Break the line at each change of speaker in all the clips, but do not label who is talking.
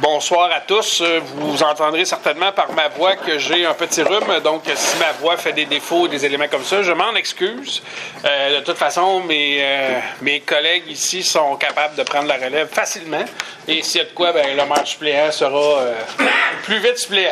Bonsoir à tous. Vous entendrez certainement par ma voix que j'ai un petit rhume, donc si ma voix fait des défauts, des éléments comme ça, je m'en excuse. De toute façon, mes collègues ici sont capables de prendre la relève facilement, et s'il y a de quoi, le maire suppléant sera plus vite suppléant.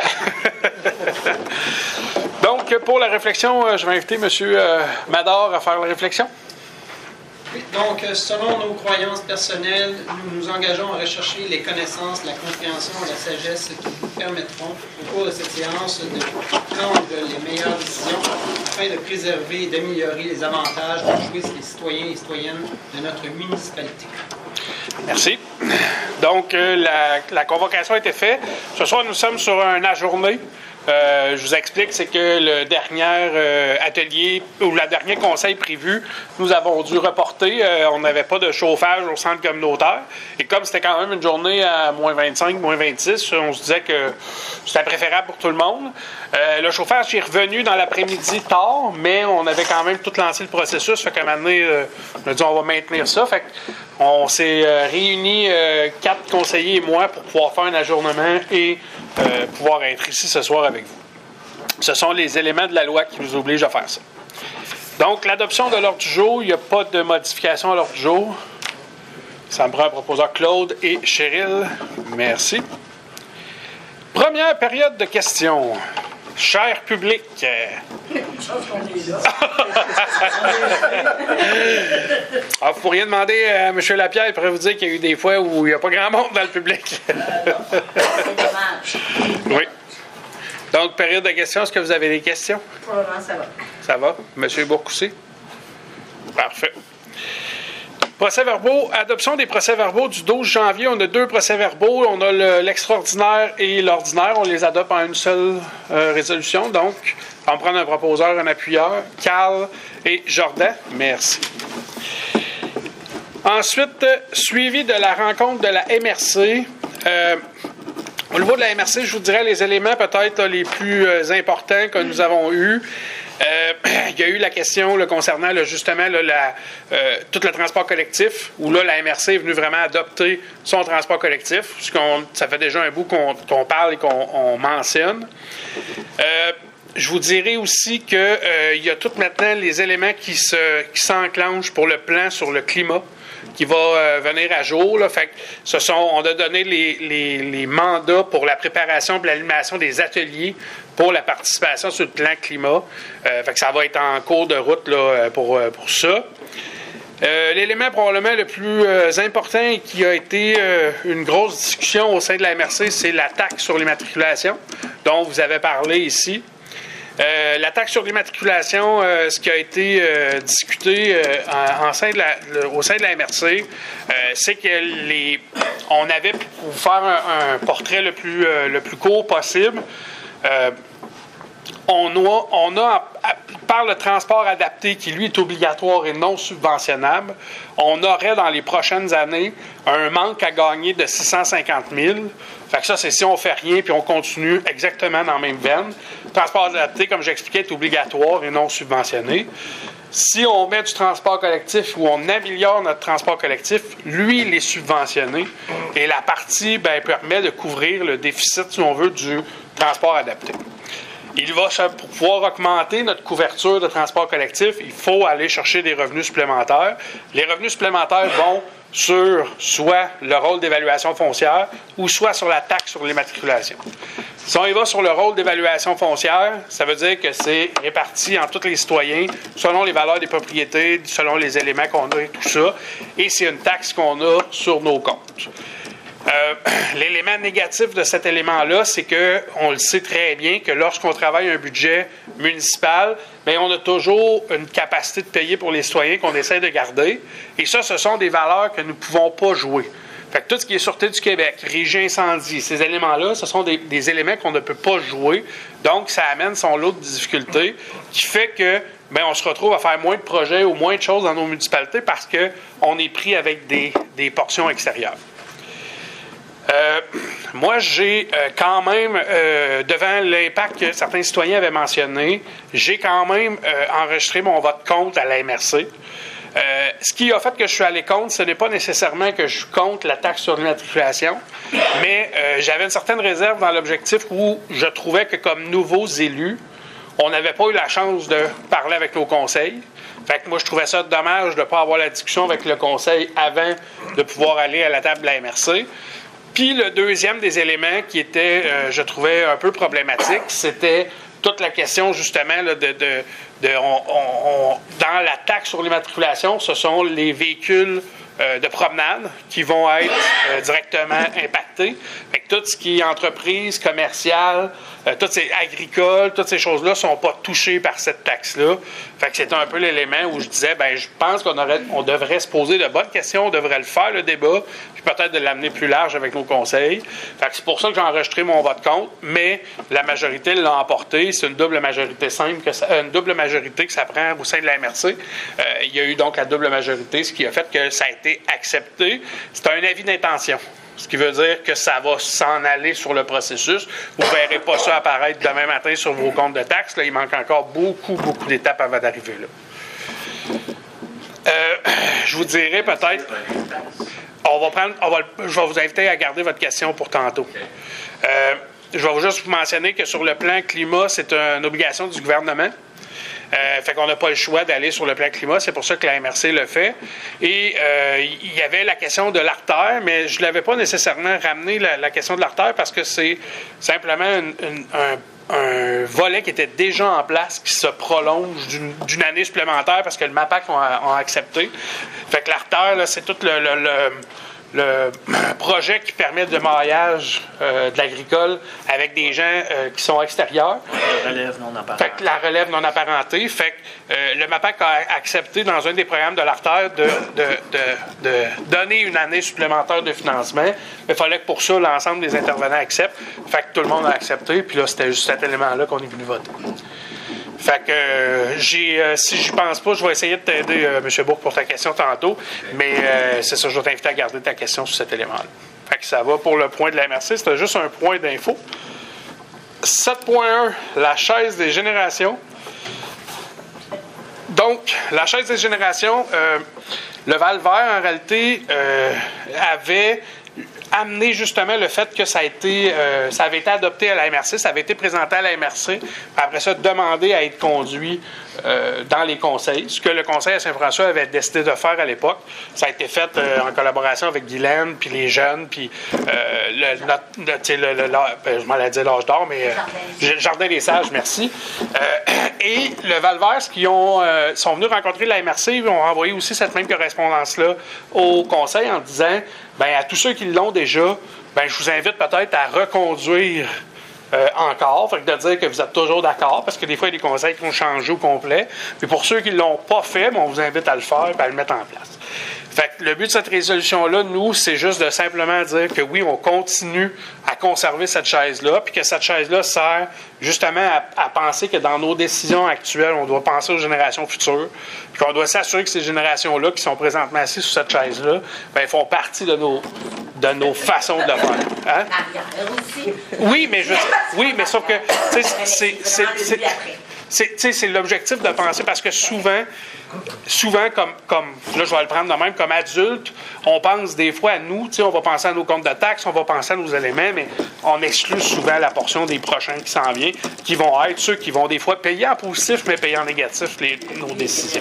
Donc, pour la réflexion, je vais inviter M. Mador à faire la réflexion.
Oui, donc, selon nos croyances personnelles, nous nous engageons à rechercher les connaissances, la compréhension et la sagesse qui vous permettront, au cours de cette séance, de prendre les meilleures décisions afin de préserver et d'améliorer les avantages dont jouissent les citoyens et citoyennes de notre municipalité.
Merci. Donc, la convocation a été faite. Ce soir, nous sommes sur un ajourné. Je vous explique, c'est que le dernier atelier ou le dernier conseil prévu, nous avons dû reporter. On n'avait pas de chauffage au centre communautaire. Et comme c'était quand même une journée à moins 25, moins 26, on se disait que c'était préférable pour tout le monde. Le chauffage est revenu dans l'après-midi tard, mais on avait quand même tout lancé le processus. Fait qu'à un moment donné, on a dit on va maintenir ça. Fait qu'on s'est réunis, 4 conseillers et moi, pour pouvoir faire un ajournement et pouvoir être ici ce soir avec vous. Ce sont les éléments de la loi qui nous obligent à faire ça. Donc, l'adoption de l'ordre du jour, il n'y a pas de modification à l'ordre du jour. Ça me prend un proposeur Claude et Cheryl. Merci. Première période de questions. Cher public. Vous pourriez demander à M. Lapierre, il pourrait vous dire qu'il y a eu des fois où il n'y a pas grand monde dans le public.
C'est dommage.
Oui. Donc, période de questions, est-ce que vous avez des questions?
Pour le moment, ça va.
Ça va? M. Bourcousset? Parfait. Procès-verbaux, adoption des procès-verbaux du 12 janvier. On a 2 procès-verbaux. On a l'extraordinaire et l'ordinaire. On les adopte en une seule résolution. Donc, on va prendre un proposeur, un appuyeur, Carl et Jordan. Merci. Ensuite, suivi de la rencontre de la MRC. Au niveau de la MRC, je vous dirais les éléments peut-être les plus importants que nous avons eus. Il y a eu la question concernant justement tout le transport collectif, où là, la MRC est venue vraiment adopter son transport collectif, ça fait déjà un bout qu'on parle et qu'on mentionne. Je vous dirais aussi qu'il y a tout maintenant les éléments qui s'enclenchent pour le plan sur le climat, qui va venir à jour. Là. Fait que on a donné les mandats pour la préparation et l'animation des ateliers pour la participation sur le plan climat. Fait que ça va être en cours de route là, pour ça. L'élément probablement le plus important et qui a été une grosse discussion au sein de la MRC, c'est la taxe sur l'immatriculation, dont vous avez parlé ici. La taxe sur l'immatriculation, ce qui a été discuté au sein de la MRC, c'est que on avait, pour vous faire un portrait le plus court possible, on a, par le transport adapté, qui lui est obligatoire et non subventionnable, on aurait dans les prochaines années un manque à gagner de 650 000. Fait que ça, c'est si on fait rien puis on continue exactement dans la même veine. Le transport adapté, comme j'expliquais, est obligatoire et non subventionné. Si on met du transport collectif ou on améliore notre transport collectif, lui, il est subventionné. Et la partie permet de couvrir le déficit, si on veut, du transport adapté. Pour pouvoir augmenter notre couverture de transport collectif, il faut aller chercher des revenus supplémentaires. Les revenus supplémentaires vont sur soit le rôle d'évaluation foncière ou soit sur la taxe sur l'immatriculation. Si on y va sur le rôle d'évaluation foncière, ça veut dire que c'est réparti en tous les citoyens selon les valeurs des propriétés, selon les éléments qu'on a et tout ça. Et c'est une taxe qu'on a sur nos comptes. L'élément négatif de cet élément-là, c'est qu'on le sait très bien que lorsqu'on travaille un budget municipal, on a toujours une capacité de payer pour les citoyens qu'on essaie de garder. Et ça, ce sont des valeurs que nous ne pouvons pas jouer. Fait que tout ce qui est Sûreté du Québec, régie incendie, ces éléments-là, ce sont des éléments qu'on ne peut pas jouer. Donc, ça amène son lot de difficultés qui fait que on se retrouve à faire moins de projets ou moins de choses dans nos municipalités parce qu'on est pris avec des portions extérieures. Moi, j'ai quand même, devant l'impact que certains citoyens avaient mentionné, j'ai quand même enregistré mon vote contre à la MRC. Ce qui a fait que je suis allé contre, ce n'est pas nécessairement que je suis contre la taxe sur l'immatriculation, mais j'avais une certaine réserve dans l'objectif où je trouvais que comme nouveaux élus, on n'avait pas eu la chance de parler avec nos conseils. Fait que moi, je trouvais ça dommage de ne pas avoir la discussion avec le conseil avant de pouvoir aller à la table de la MRC. Puis le deuxième des éléments qui était, je trouvais, un peu problématique, c'était toute la question, justement, là, dans la taxe sur l'immatriculation, ce sont les véhicules de promenade qui vont être directement impactés. Fait que tout ce qui est entreprise, commerciale, toutes ces agricoles, toutes ces choses-là ne sont pas touchées par cette taxe-là. Fait que c'était un peu l'élément où je disais, je pense qu'on devrait se poser de bonnes questions, on devrait le faire, le débat, puis peut-être de l'amener plus large avec nos conseils. Fait que c'est pour ça que j'ai enregistré mon vote contre, mais la majorité l'a emporté. C'est une double majorité simple, une double majorité que ça prend au sein de la MRC. Il y a eu donc la double majorité, ce qui a fait que ça a été accepté. C'est un avis d'intention. Ce qui veut dire que ça va s'en aller sur le processus. Vous ne verrez pas ça apparaître demain matin sur vos comptes de taxes. Là, il manque encore beaucoup d'étapes avant d'arriver là. Je vous dirais peut-être... je vais vous inviter à garder votre question pour tantôt. Je vais juste vous mentionner que sur le plan climat, c'est une obligation du gouvernement. Fait qu'on n'a pas le choix d'aller sur le plan climat. C'est pour ça que la MRC le fait. Et il y avait la question de l'artère, mais je ne l'avais pas nécessairement ramené, la question de l'artère, parce que c'est simplement un volet qui était déjà en place, qui se prolonge d'une année supplémentaire parce que le MAPAC ont accepté. Fait que l'artère, là, c'est tout le projet qui permet le maillage de l'agricole avec des gens qui sont extérieurs.
La relève non apparentée.
Fait que la relève non apparentée. Fait que le MAPAC a accepté dans un des programmes de l'artère de donner une année supplémentaire de financement. Il fallait que pour ça, l'ensemble des intervenants acceptent. Fait que tout le monde a accepté. Puis là, c'était juste cet élément-là qu'on est venu voter. Fait que si je pense pas, je vais essayer de t'aider, M. Bourque, pour ta question tantôt. Mais c'est ça, je vais t'inviter à garder ta question sur cet élément-là. Fait que ça va pour le point de la MRC. C'était juste un point d'info. 7.1, la chaise des générations. Donc, la chaise des générations, le Val-Vert, en réalité, avait amené justement le fait que ça avait été adopté à la MRC, ça avait été présenté à la MRC, puis après ça, demandé à être conduit dans les conseils, ce que le conseil à Saint-François avait décidé de faire à l'époque. Ça a été fait en collaboration avec Guylaine, puis les jeunes, puis je m'en ai dit l'âge d'or, mais Jardin des Sages, merci. Et le Val-Vert, qui sont venus rencontrer la MRC, ils ont envoyé aussi cette même correspondance-là au conseil en disant, à tous ceux qui l'ont déjà, je vous invite peut-être à reconduire encore, fait que de dire que vous êtes toujours d'accord, parce que des fois, il y a des conseils qui ont changé au complet. Puis pour ceux qui ne l'ont pas fait, on vous invite à le faire et à le mettre en place. Fait que le but de cette résolution-là, nous, c'est juste de simplement dire que oui, on continue à conserver cette chaise-là, puis que cette chaise-là sert justement à penser que dans nos décisions actuelles, on doit penser aux générations futures, puis qu'on doit s'assurer que ces générations-là, qui sont présentement assises sur cette chaise-là, font partie de nos façons de le faire. Hein? Oui, mais sauf que c'est l'objectif de penser, parce que souvent comme là, je vais le prendre de même, comme adulte, on pense des fois à nous, on va penser à nos comptes de taxes, on va penser à nos éléments, mais on exclut souvent la portion des prochains qui s'en vient, qui vont être ceux qui vont des fois payer en positif, mais payer en négatif nos décisions.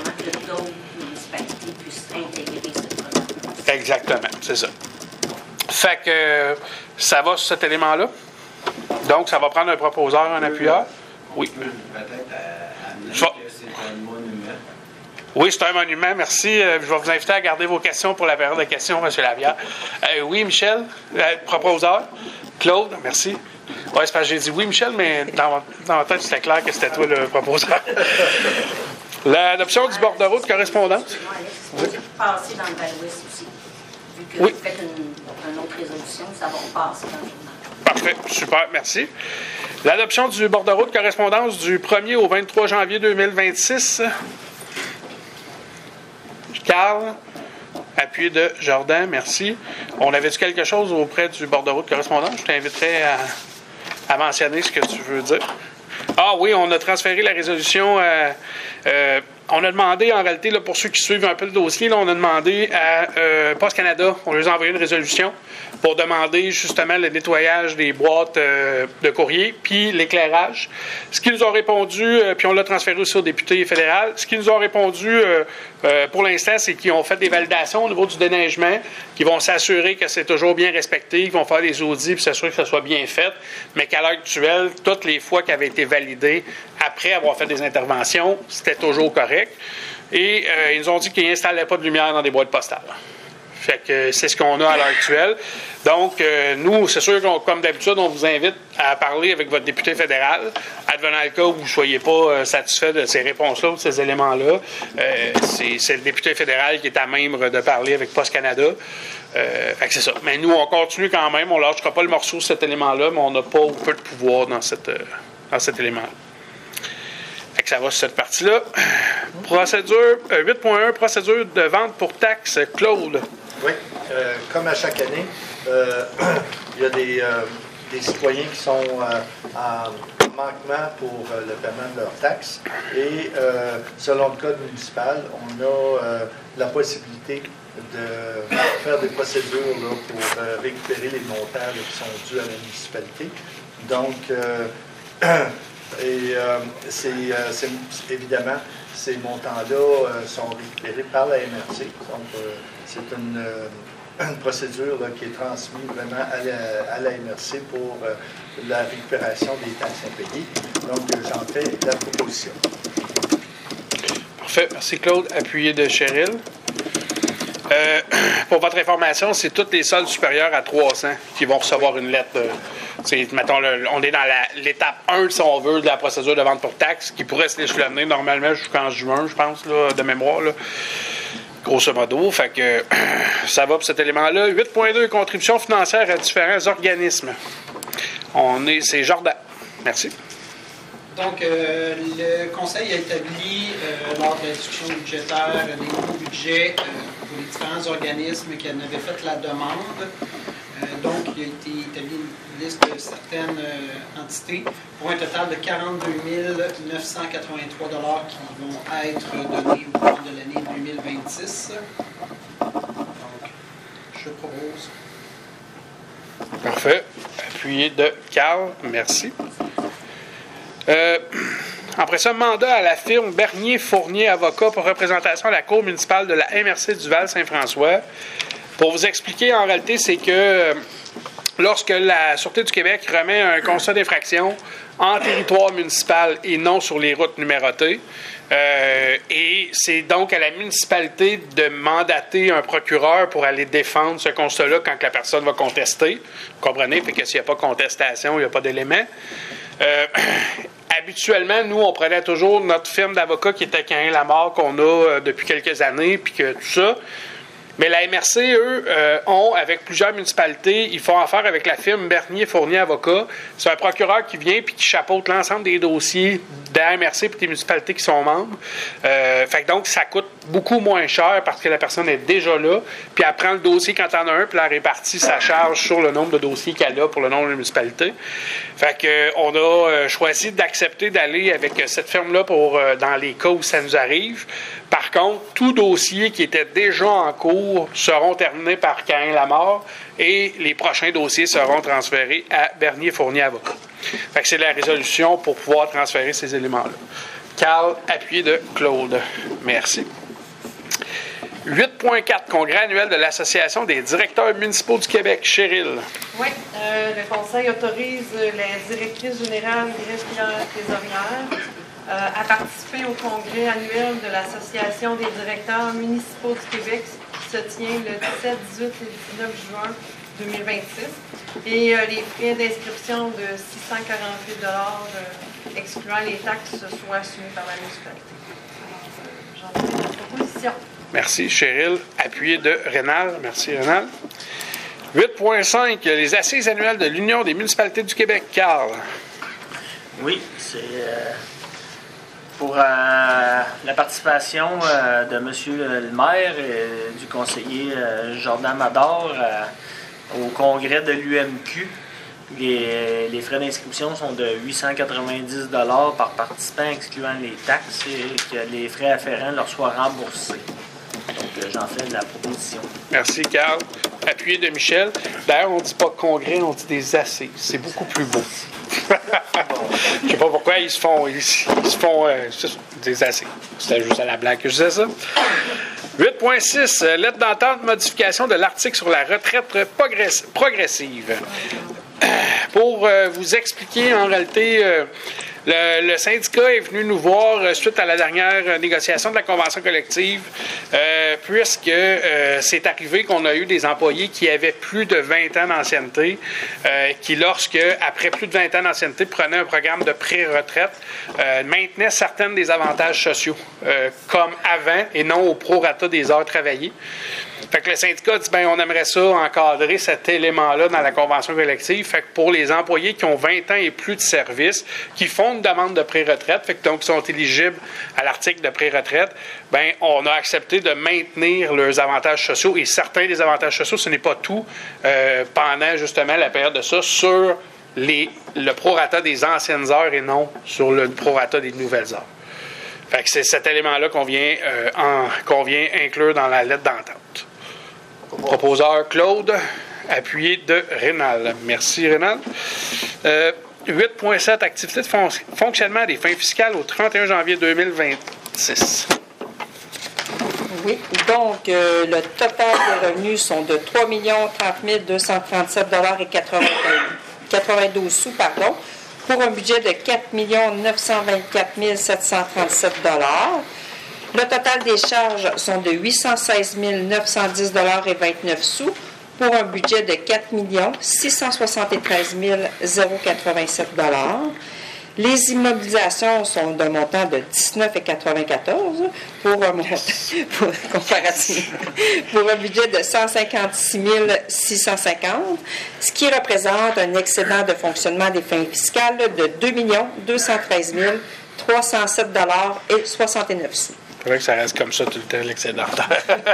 Exactement, c'est ça. Fait que ça va sur cet élément-là. Donc, ça va prendre un proposeur, un appuyeur. Oui.
Peut-être amener que c'est un monument.
Oui, c'est un monument. Merci. Je vais vous inviter à garder vos questions pour la période de questions, M. Lavière. Oui, Michel, proposeur. Claude, merci. Oui, c'est parce que j'ai dit oui, Michel, mais dans ma tête, c'était clair que c'était toi le proposeur. L'adoption du bordereau de correspondance.
Oui. Passer dans le Val-Ouest aussi. Vu que vous faites une autre résolution, ça va passer dans le journal.
Parfait, super, merci. L'adoption du bordereau de correspondance du 1er au 23 janvier 2026. Carl, appui de Jordan, merci. On avait-tu quelque chose auprès du bordereau de correspondance? Je t'inviterais à mentionner ce que tu veux dire. Ah oui, on a transféré la résolution on a demandé, en réalité, là, pour ceux qui suivent un peu le dossier, là, on a demandé à Poste Canada, on leur a envoyé une résolution pour demander justement le nettoyage des boîtes de courrier, puis l'éclairage. Ce qu'ils nous ont répondu, puis on l'a transféré aussi au député fédéral, ce qu'ils nous ont répondu pour l'instant, c'est qu'ils ont fait des validations au niveau du déneigement, qu'ils vont s'assurer que c'est toujours bien respecté, qu'ils vont faire des audits, puis s'assurer que ça soit bien fait, mais qu'à l'heure actuelle, toutes les fois qui avaient été validées après avoir fait des interventions, c'était toujours correct. Et ils nous ont dit qu'ils n'installaient pas de lumière dans des boîtes postales. Fait que c'est ce qu'on a à l'heure actuelle. Donc, nous, c'est sûr que, comme d'habitude, on vous invite à parler avec votre député fédéral, advenant le cas où vous ne soyez pas satisfait de ces réponses-là ou de ces éléments-là. C'est le député fédéral qui est à même de parler avec Poste Canada. Fait que c'est ça. Mais nous, on continue quand même. On ne lâchera pas le morceau de cet élément-là, mais on n'a pas ou peu de pouvoir dans cet élément-là. Fait que ça va sur cette partie-là. Procédure 8.1, procédure de vente pour taxe. Claude.
Oui, comme à chaque année, il y a des citoyens qui sont en manquement pour le paiement de leurs taxes. Et selon le code municipal, on a la possibilité de faire des procédures là, pour récupérer les montants là, qui sont dus à la municipalité. Donc, évidemment, ces montants-là sont récupérés par la MRC. Donc, c'est une procédure là, qui est transmise vraiment à la MRC pour la récupération des taxes impayées. Donc, j'en fais la proposition.
Parfait. Merci, Claude. Appuyé de Cheryl. Pour votre information, c'est tous les soldes supérieurs à 300 qui vont recevoir une lettre. Mettons, on est dans l'étape 1, si on veut, de la procédure de vente pour taxe, qui pourrait se l'échelonner normalement jusqu'en juin, je pense, là, de mémoire, là, grosso modo. Fait que ça va pour cet élément-là. 8.2, contribution financière à différents organismes. C'est Jordan. Merci.
Donc, le Conseil a établi, lors de la discussion budgétaire, des nouveaux budgets pour les différents organismes qui en avaient fait la demande. Donc, il a été établi une liste de certaines entités pour un total de 42 983 $ qui vont être donnés au cours de l'année 2026. Donc, je propose.
Parfait. Appuyé de Carl. Merci. Après ça, mandat à la firme Bernier-Fournier Avocats pour représentation à la Cour municipale de la MRC du Val-Saint-François. Pour vous expliquer, en réalité, c'est que lorsque la Sûreté du Québec remet un constat d'infraction en territoire municipal et non sur les routes numérotées, et c'est donc à la municipalité de mandater un procureur pour aller défendre ce constat-là quand la personne va contester. Vous comprenez? Fait que s'il n'y a pas de contestation, il n'y a pas d'élément. Habituellement, nous, on prenait toujours notre firme d'avocats qui était Cain-Lamar qu'on a depuis quelques années, puis que tout ça. Mais la MRC, eux, ont, avec plusieurs municipalités, ils font affaire avec la firme Bernier-Fournier Avocats. C'est un procureur qui vient puis qui chapeaute l'ensemble des dossiers de la MRC et des municipalités qui sont membres. Fait que donc, ça coûte beaucoup moins cher parce que la personne est déjà là, puis elle prend le dossier quand elle en a un, puis elle répartit sa charge sur le nombre de dossiers qu'elle a pour le nombre de municipalités. Fait que on a choisi d'accepter d'aller avec cette firme-là pour dans les cas où ça nous arrive. Par contre, tout dossier qui était déjà en cours seront terminés par Cain-Lamar et les prochains dossiers seront transférés à Bernier-Fournier Avocats. Fait que c'est la résolution pour pouvoir transférer ces éléments-là. Carl, appuyé de Claude. Merci. 8.4, congrès annuel de l'Association des directeurs municipaux du Québec. Cheryl.
Oui, le Conseil autorise la directrice générale trésorière à participer au congrès annuel de l'Association des directeurs municipaux du Québec qui se tient le 17, 18 et 19 juin 2026. Et les frais d'inscription de 648 $, excluant les taxes, soient assumés par la municipalité. Alors, j'en fais la proposition.
Merci, Cheryl. Appuyé de Rénal. Merci, Rénal. 8.5, les assises annuelles de l'Union des municipalités du Québec. Carl.
Oui, c'est pour la participation de M. le maire et du conseiller Jordan Mador au congrès de l'UMQ Les frais d'inscription sont de 890 par participant, excluant les taxes, et que les frais afférents leur soient remboursés. Donc, j'en fais de la proposition.
Merci, Carl. Appuyé de Michel. D'ailleurs, on ne dit pas congrès, on dit des AC. C'est beaucoup plus beau. Je ne sais pas pourquoi ils se font des AC. C'était juste à la blague que je disais ça. 8.6, lettre d'entente, modification de l'article sur la retraite progressive. Pour vous expliquer, en réalité, le syndicat est venu nous voir suite à la dernière négociation de la convention collective, puisque c'est arrivé qu'on a eu des employés qui avaient plus de 20 ans d'ancienneté, qui, après plus de 20 ans d'ancienneté, prenaient un programme de pré-retraite, maintenaient certains des avantages sociaux, comme avant, et non au prorata des heures travaillées. Fait que le syndicat dit, on aimerait ça encadrer cet élément-là dans la convention collective. Fait que pour les employés qui ont 20 ans et plus de service, qui font une demande de pré-retraite, fait que donc qui sont éligibles à l'article de pré-retraite, on a accepté de maintenir leurs avantages sociaux. Et certains des avantages sociaux, ce n'est pas tout, pendant justement la période de ça, sur le prorata des anciennes heures et non sur le prorata des nouvelles heures. Fait que c'est cet élément-là qu'on vient inclure dans la lettre d'entente. Proposeur Claude, appuyé de Rénal. Merci, Rénal. 8.7, activité de fonctionnement des fins fiscales au 31 janvier 2026.
Oui, donc le total des revenus sont de 3 30 237,92 sous, pour un budget de 4 924 737 Le total des charges sont de 816 910,29 sous pour un budget de 4 673 087 Les immobilisations sont d'un montant de 19,94 pour un budget de 156 650, ce qui représente un excédent de fonctionnement des fins fiscales de 2 213 307,69 sous.
C'est vrai que ça reste comme ça tout le temps, l'excédentaire.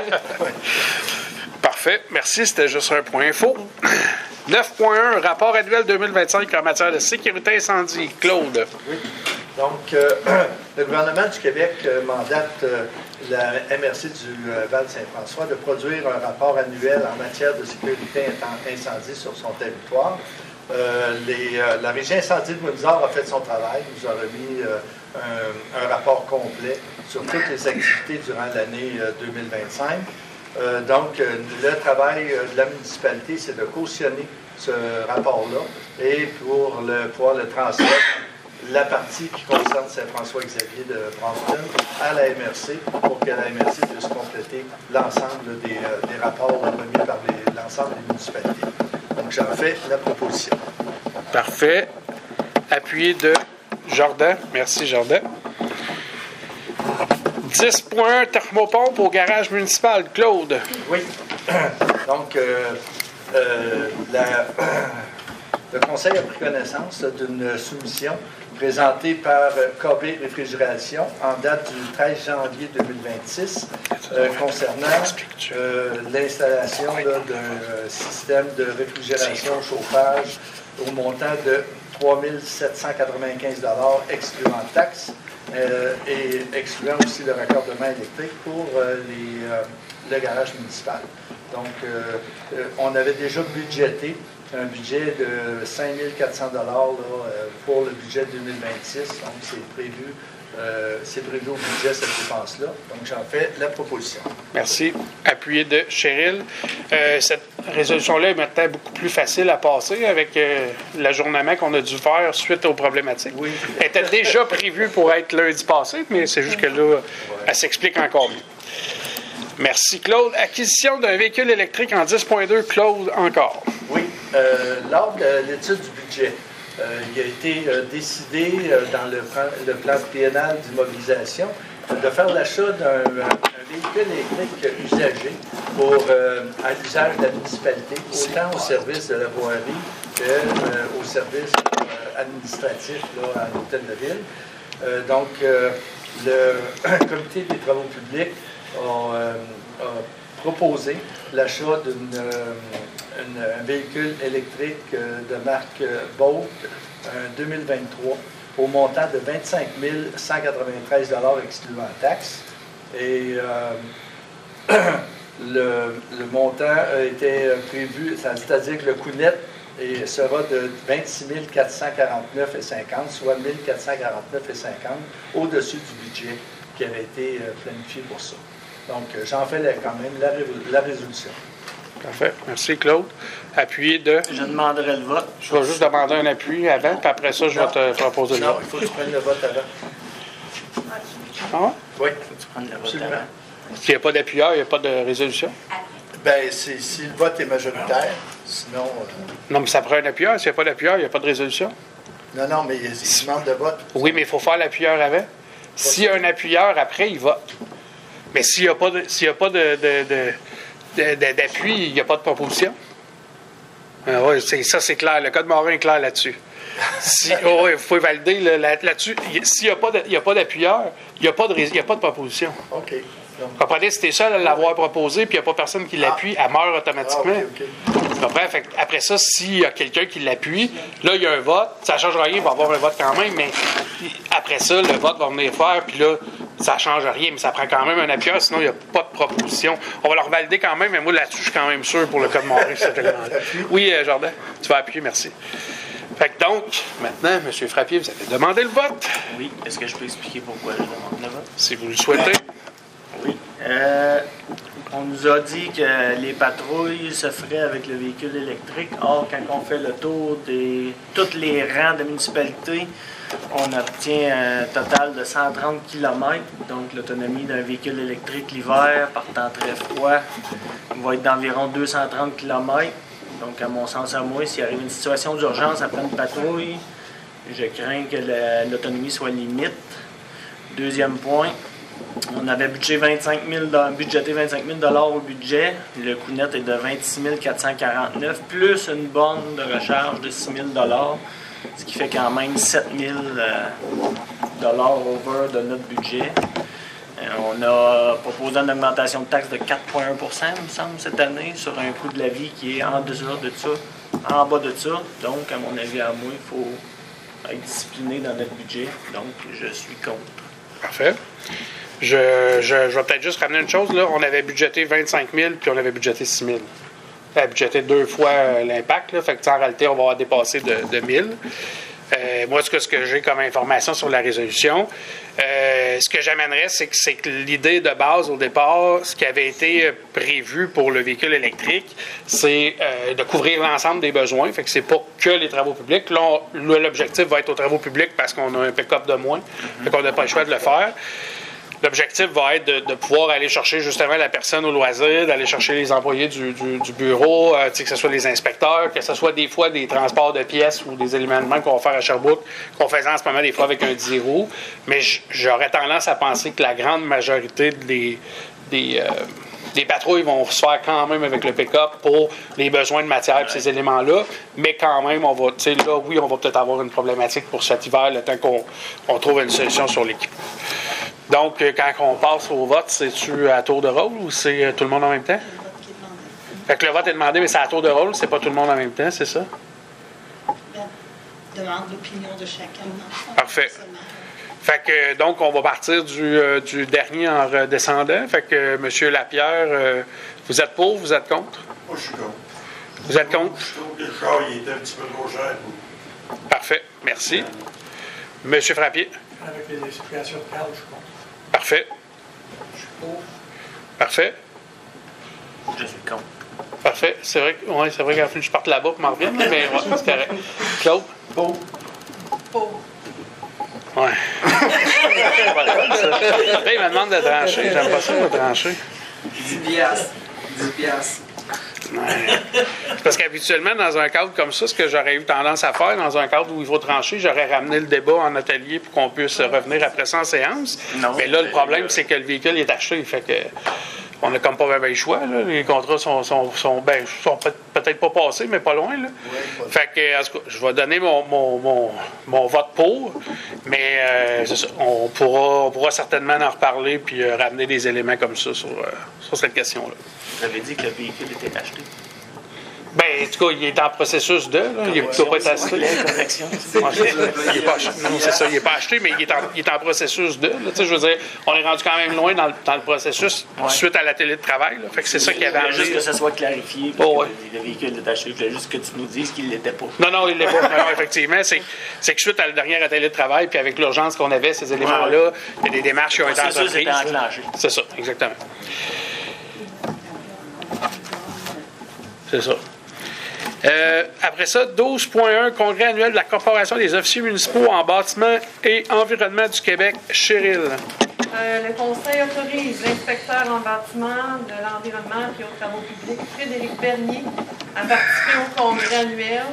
Parfait. Merci. C'était juste un point info. 9.1, rapport annuel 2025 en matière de sécurité incendie. Claude.
Oui. Donc, le gouvernement du Québec mandate la MRC du Val-Saint-François de produire un rapport annuel en matière de sécurité incendie sur son territoire. La régie incendie de Windsor a fait son travail, nous a remis un rapport complet sur toutes les activités durant l'année 2025. Donc, le travail de la municipalité, c'est de cautionner ce rapport-là et pour pouvoir le transmettre, la partie qui concerne Saint-François-Xavier de Brampton à la MRC pour que la MRC puisse compléter l'ensemble des rapports remis par l'ensemble des municipalités. Donc, j'en fais la proposition.
Parfait. Appuyé de Jordan. Merci, Jordan. 10.1, thermopompe au garage municipal. Claude.
Oui. Donc, le Conseil a pris connaissance d'une soumission présentée par KB Réfrigération en date du 13 janvier 2026 concernant l'installation d'un système de réfrigération chauffage au montant de 3 795 excluant taxes et excluant aussi le raccordement électrique pour le garage municipal. Donc, on avait déjà budgété un budget de 5 400 pour le budget 2026. Donc, c'est prévu au budget cette dépense-là. Donc, j'en fais la proposition.
Merci. Appuyé de Cheryl. Cette résolution-là est maintenant beaucoup plus facile à passer avec l'ajournement qu'on a dû faire suite aux problématiques. Oui. Elle était déjà prévue pour être lundi passé, mais c'est juste que là, elle s'explique encore mieux. Merci, Claude. Acquisition d'un véhicule électrique en 10.2, Claude, encore.
Oui. Lors de l'étude du budget, il a été décidé dans le plan triennal d'immobilisation de faire l'achat d'un véhicule électrique usagé à l'usage de la municipalité, autant au service de la voirie qu'au service administratif à l'hôtel de ville. Donc, le comité des travaux publics a proposé l'achat un véhicule électrique de marque Bolt, un 2023, au montant de 25 193 $ excluant taxes. Et le montant a été prévu, c'est-à-dire que le coût net sera de 26 449,50 $, soit 1 449,50 $, au-dessus du budget qui avait été planifié pour ça. Donc, j'en fais quand même la résolution.
Parfait. Merci, Claude. Appuyé de...
Je demanderai le vote.
Je vais juste demander un appui avant, puis après ça, je vais te proposer le
Non,
vote.
il faut que tu prennes le vote avant.
Ah?
Oui.
Faut que tu prennes le vote
Absolument.
avant.
S'il n'y a pas d'appuyeur, il n'y a pas de résolution?
Bien, si le vote est majoritaire, sinon...
Non, mais ça prend un appuyeur. S'il n'y a pas d'appuyeur, il n'y a pas de résolution?
non, mais il demande de vote.
Oui, mais il faut faire l'appuyeur avant. S'il y a un appuyeur, après, il vote. Mais s'il n'y a pas d'appui, il n'y a pas de proposition. Oui, ça, c'est clair. Le code Morin est clair là-dessus. Oui, vous pouvez valider là-dessus. S'il n'y a pas d'appuyeur, il n'y a pas de proposition.
OK.
Vous comprenez, si tu es seul à l'avoir proposé puis il n'y a pas personne qui l'appuie, elle meurt automatiquement. Après ça, s'il y a quelqu'un qui l'appuie, là, il y a un vote. Ça ne change rien, il va y avoir un vote quand même, mais après ça, le vote va venir faire, puis là, ça ne change rien, mais ça prend quand même un appuyeur, sinon il n'y a pas de proposition. On va le revalider quand même, mais moi, là-dessus, je suis quand même sûr pour le code Morin, cet élément-là. Oui, Jordan, tu vas appuyer, merci. Fait que donc, maintenant, M. Frappier, vous avez demandé le vote.
Oui. Est-ce que je peux expliquer pourquoi je demande le vote?
Si vous le souhaitez.
Oui. On nous a dit que les patrouilles se feraient avec le véhicule électrique. Or, quand on fait le tour de tous les rangs de municipalités, on obtient un total de 130 km. Donc, l'autonomie d'un véhicule électrique l'hiver, partant très froid, va être d'environ 230 km. Donc, à mon sens, à moi, s'il arrive une situation d'urgence après une patrouille, je crains que l'autonomie soit limite. Deuxième point, on avait budgété 25 000 $ au budget. Le coût net est de 26 449 $, plus une borne de recharge de 6 000 $, ce qui fait quand même 7 000 $ over de notre budget. On a proposé une augmentation de taxes de 4,1 %, il me semble, cette année, sur un coût de la vie qui est en bas de ça. Donc, à mon avis, à moi, il faut être discipliné dans notre budget. Donc, je suis contre.
Parfait. Je vais peut-être juste ramener une chose. Là. On avait budgété 25 000 puis on avait budgété 6 000. On avait budgété 2 fois l'impact. Là. Fait que en réalité, on va avoir dépassé de 1 000. Moi, ce que j'ai comme information sur la résolution, ce que j'amènerais, c'est que l'idée de base au départ, ce qui avait été prévu pour le véhicule électrique, c'est de couvrir l'ensemble des besoins. Fait que c'est pas que les travaux publics. Là, l'objectif va être aux travaux publics parce qu'on a un pick-up de moins. Fait qu'on n'a pas le choix de le faire. L'objectif va être de pouvoir aller chercher justement la personne au loisir, d'aller chercher les employés du bureau, que ce soit les inspecteurs, que ce soit des fois des transports de pièces ou des éléments qu'on va faire à Sherbrooke, qu'on faisait en ce moment des fois avec un 10 roues. Mais j'aurais tendance à penser que la grande majorité des patrouilles vont se faire quand même avec le pick-up pour les besoins de matière et ces éléments-là. Mais quand même, on va peut-être avoir une problématique pour cet hiver, le temps qu'on trouve une solution sur l'équipement. Donc, quand on passe au vote, c'est-tu à tour de rôle ou c'est tout le monde en même temps? Fait que le vote est demandé, mais c'est à tour de rôle, c'est pas tout le monde en même temps, c'est ça?
Demande l'opinion de chacun.
Parfait. Fait que, donc, on va partir du dernier en redescendant. Fait que, M. Lapierre, vous êtes pour, vous êtes contre?
Moi, je suis contre.
Vous êtes contre?
Je trouve que le char, il était un petit peu trop cher.
Parfait, merci. M. Frappier?
Avec les explications de Carl, je suis contre.
Parfait.
Je suis pour.
Parfait.
Je suis contre.
Parfait. C'est vrai qu'à la fin, je parte là-bas pour m'en revenir, mais ouais, c'est correct. Claude?
Pour.
Ouais. Là, il me demande de trancher. J'aime pas ça, de trancher.
10 piastres. 10 piastres.
Ouais. Parce qu'habituellement, dans un cadre comme ça, ce que j'aurais eu tendance à faire, dans un cadre où il faut trancher, j'aurais ramené le débat en atelier pour qu'on puisse revenir après ça en séance. Non, mais là, le problème, c'est que le véhicule est acheté. Fait que on n'a comme pas vraiment le choix. Là. Les contrats sont peut-être pas passés, mais pas loin. Là. Fait que, en tout cas, je vais donner mon vote pour, mais c'est ça. On pourra certainement en reparler puis ramener des éléments comme ça sur cette question-là.
Vous avez dit que le véhicule était acheté?
Ben, en tout cas, il est en processus de. Là. Il ne doit pas être acheté.
Correction.
Ouais, il est pas acheté. Non, c'est ça, il n'est pas acheté, mais il est en processus de. Là. Je veux dire, on est rendu quand même loin dans le processus suite à la télétravail. Là. Fait que c'est ça qui avait
Il juste que ça soit clarifié.
Oh, ouais.
Le véhicule est acheté. Il fallait juste que tu nous dises qu'il ne l'était pas.
Non, il ne l'est pas. Non, effectivement, c'est que suite à la dernière atelier de travail, puis avec l'urgence qu'on avait, ces éléments-là, il y a des démarches qui ont été entreprises.
C'est enclenché.
C'est ça, exactement. C'est ça. Après ça, 12.1, congrès annuel de la Corporation des officiers municipaux en bâtiment et environnement du Québec. Cheryl.
Le Conseil autorise l'inspecteur en bâtiment de l'environnement et aux travaux publics, Frédéric Bernier, à participer au congrès annuel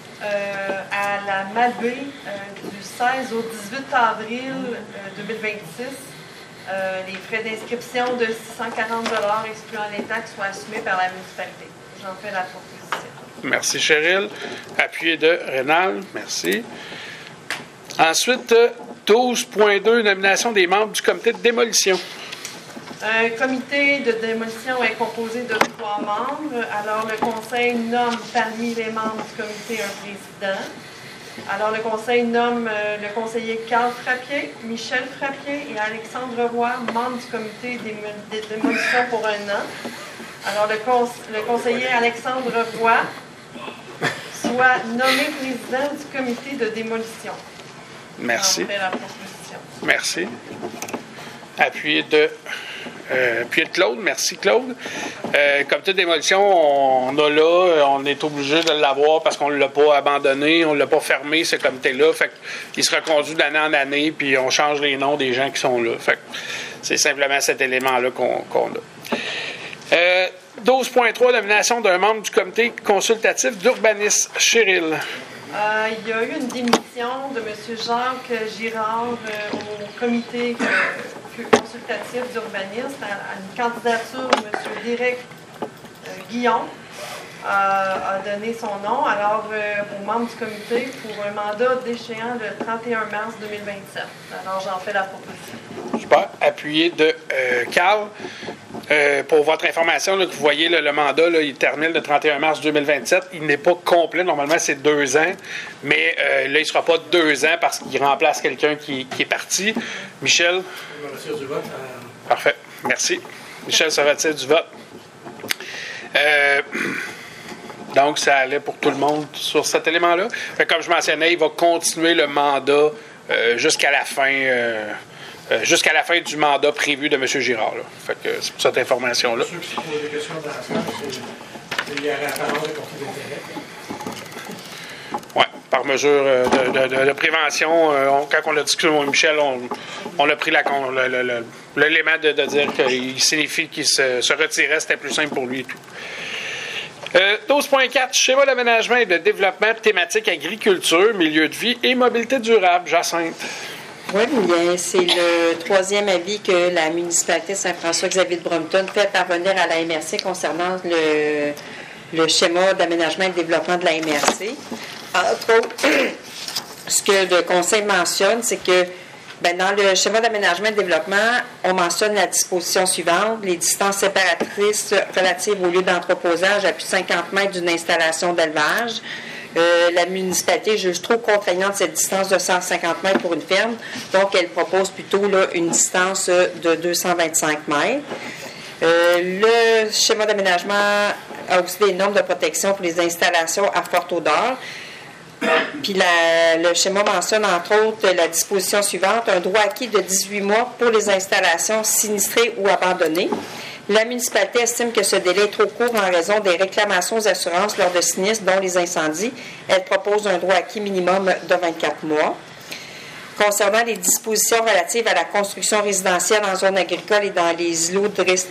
à la Malbaie du 16 au 18 avril 2026. Les frais d'inscription de 640 $ excluant les taxes sont assumés par la municipalité. J'en fais la proposition.
Merci, Cheryl. Appuyé de Rénal. Merci. Ensuite, 12.2, nomination des membres du comité de démolition.
Un comité de démolition est composé de 3 membres. Alors, le conseil nomme parmi les membres du comité un président. Alors, le conseil nomme le conseiller Carl Frappier, Michel Frappier et Alexandre Roy, membres du comité de démolition pour 1 an. Alors, le conseiller Alexandre Roy soit nommé président du comité de démolition.
Merci.
On fait la proposition.
Merci. Appuyé de Claude. Merci, Claude. Comité de démolition, on est obligé de l'avoir parce qu'on ne l'a pas abandonné, on ne l'a pas fermé, ce comité-là. Fait qu'il sera conduit d'année en année, puis on change les noms des gens qui sont là. Fait que c'est simplement cet élément-là qu'on a. 12.3, nomination d'un membre du comité consultatif d'urbanisme. Cheryl.
Il y a eu une démission de M. Jacques Girard au comité consultatif d'urbanisme à une candidature de M. Derek Guillon a donné son nom alors aux membres du comité pour un mandat déchéant le 31 mars 2027. Alors j'en fais la proposition.
Super. Appuyé de Carl. Pour votre information, là, que vous voyez, le mandat, là, il termine le 31 mars 2027. Il n'est pas complet. Normalement, c'est 2 ans. Mais là, il ne sera pas 2 ans parce qu'il remplace quelqu'un qui est parti. Michel?
Je me retire du vote.
Parfait. Merci. Michel se retire du vote. Donc, ça allait pour tout le monde sur cet élément-là. Fait, comme je mentionnais, il va continuer le mandat jusqu'à la fin du mandat prévu de M. Girard. Là. Fait que c'est pour cette information-là.
Ceux qui se posent des questions dans l'ensemble, c'est les apparences de conflit d'intérêt.
Oui, par mesure de prévention, quand on a discuté avec Michel, on a pris l'élément de dire qu'il signifie qu'il se retirait, c'était plus simple pour lui et tout. 12.4, schéma d'aménagement et de développement thématique agriculture, milieu de vie et mobilité durable. Jacinthe.
Oui, bien, c'est le 3e avis que la municipalité de Saint-François-Xavier de Brompton fait parvenir à la MRC concernant le schéma d'aménagement et de développement de la MRC. Entre autres, ce que le conseil mentionne, c'est que dans le schéma d'aménagement et de développement, on mentionne la disposition suivante, les distances séparatrices relatives au lieu d'entreposage à plus de 50 mètres d'une installation d'élevage. La municipalité juge trop contraignante cette distance de 150 mètres pour une ferme, donc elle propose plutôt là, une distance de 225 mètres. Le schéma d'aménagement a aussi des normes de protection pour les installations à forte odeur. Puis le schéma mentionne entre autres la disposition suivante, un droit acquis de 18 mois pour les installations sinistrées ou abandonnées. La municipalité estime que ce délai est trop court en raison des réclamations aux assurances lors de sinistres, dont les incendies. Elle propose un droit acquis minimum de 24 mois. Concernant les dispositions relatives à la construction résidentielle en zone agricole et dans les îlots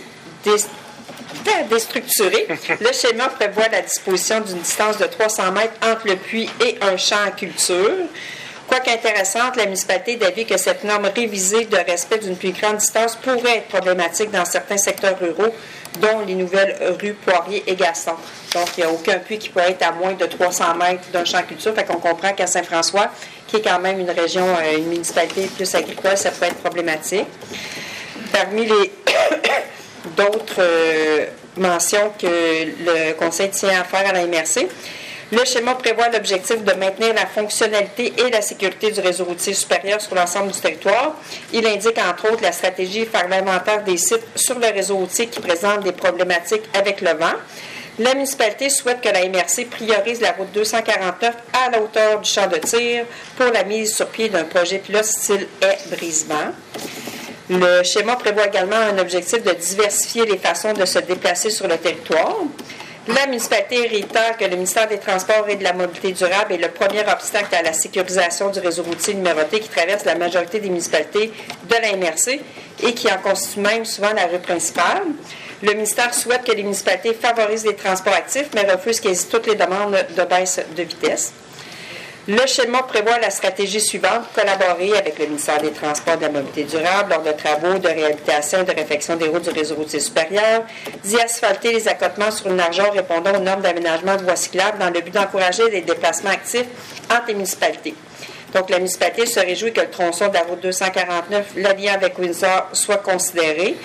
déstructurés, le schéma prévoit la disposition d'une distance de 300 mètres entre le puits et un champ à culture. Quoique intéressante, la municipalité est d'avis que cette norme révisée de respect d'une plus grande distance pourrait être problématique dans certains secteurs ruraux, dont les nouvelles rues Poirier et Gaston. Donc, il n'y a aucun puits qui peut être à moins de 300 mètres d'un champ à culture. Fait qu'on comprend qu'à Saint-François, qui est quand même une région, une municipalité plus agricole, ça peut être problématique. Parmi les d'autres mention que le Conseil tient à faire à la MRC. Le schéma prévoit l'objectif de maintenir la fonctionnalité et la sécurité du réseau routier supérieur sur l'ensemble du territoire. Il indique entre autres la stratégie de faire l'inventaire des sites sur le réseau routier qui présentent des problématiques avec le vent. La municipalité souhaite que la MRC priorise la route 249 à la hauteur du champ de tir pour la mise sur pied d'un projet pilote style haie-brisement. Le schéma prévoit également un objectif de diversifier les façons de se déplacer sur le territoire. La municipalité réitère que le ministère des Transports et de la Mobilité durable est le premier obstacle à la sécurisation du réseau routier numéroté qui traverse la majorité des municipalités de la MRC et qui en constitue même souvent la rue principale. Le ministère souhaite que les municipalités favorisent les transports actifs, mais refuse quasi toutes les demandes de baisse de vitesse. Le schéma prévoit la stratégie suivante: collaborer avec le ministère des Transports et de la Mobilité durable lors de travaux de réhabilitation et de réfection des routes du réseau routier supérieur, d'y asphalter les accotements sur une largeur répondant aux normes d'aménagement de voies cyclables dans le but d'encourager les déplacements actifs entre les municipalités. Donc, la municipalité se réjouit que le tronçon de la route 249, le lien avec Windsor, soit considéré.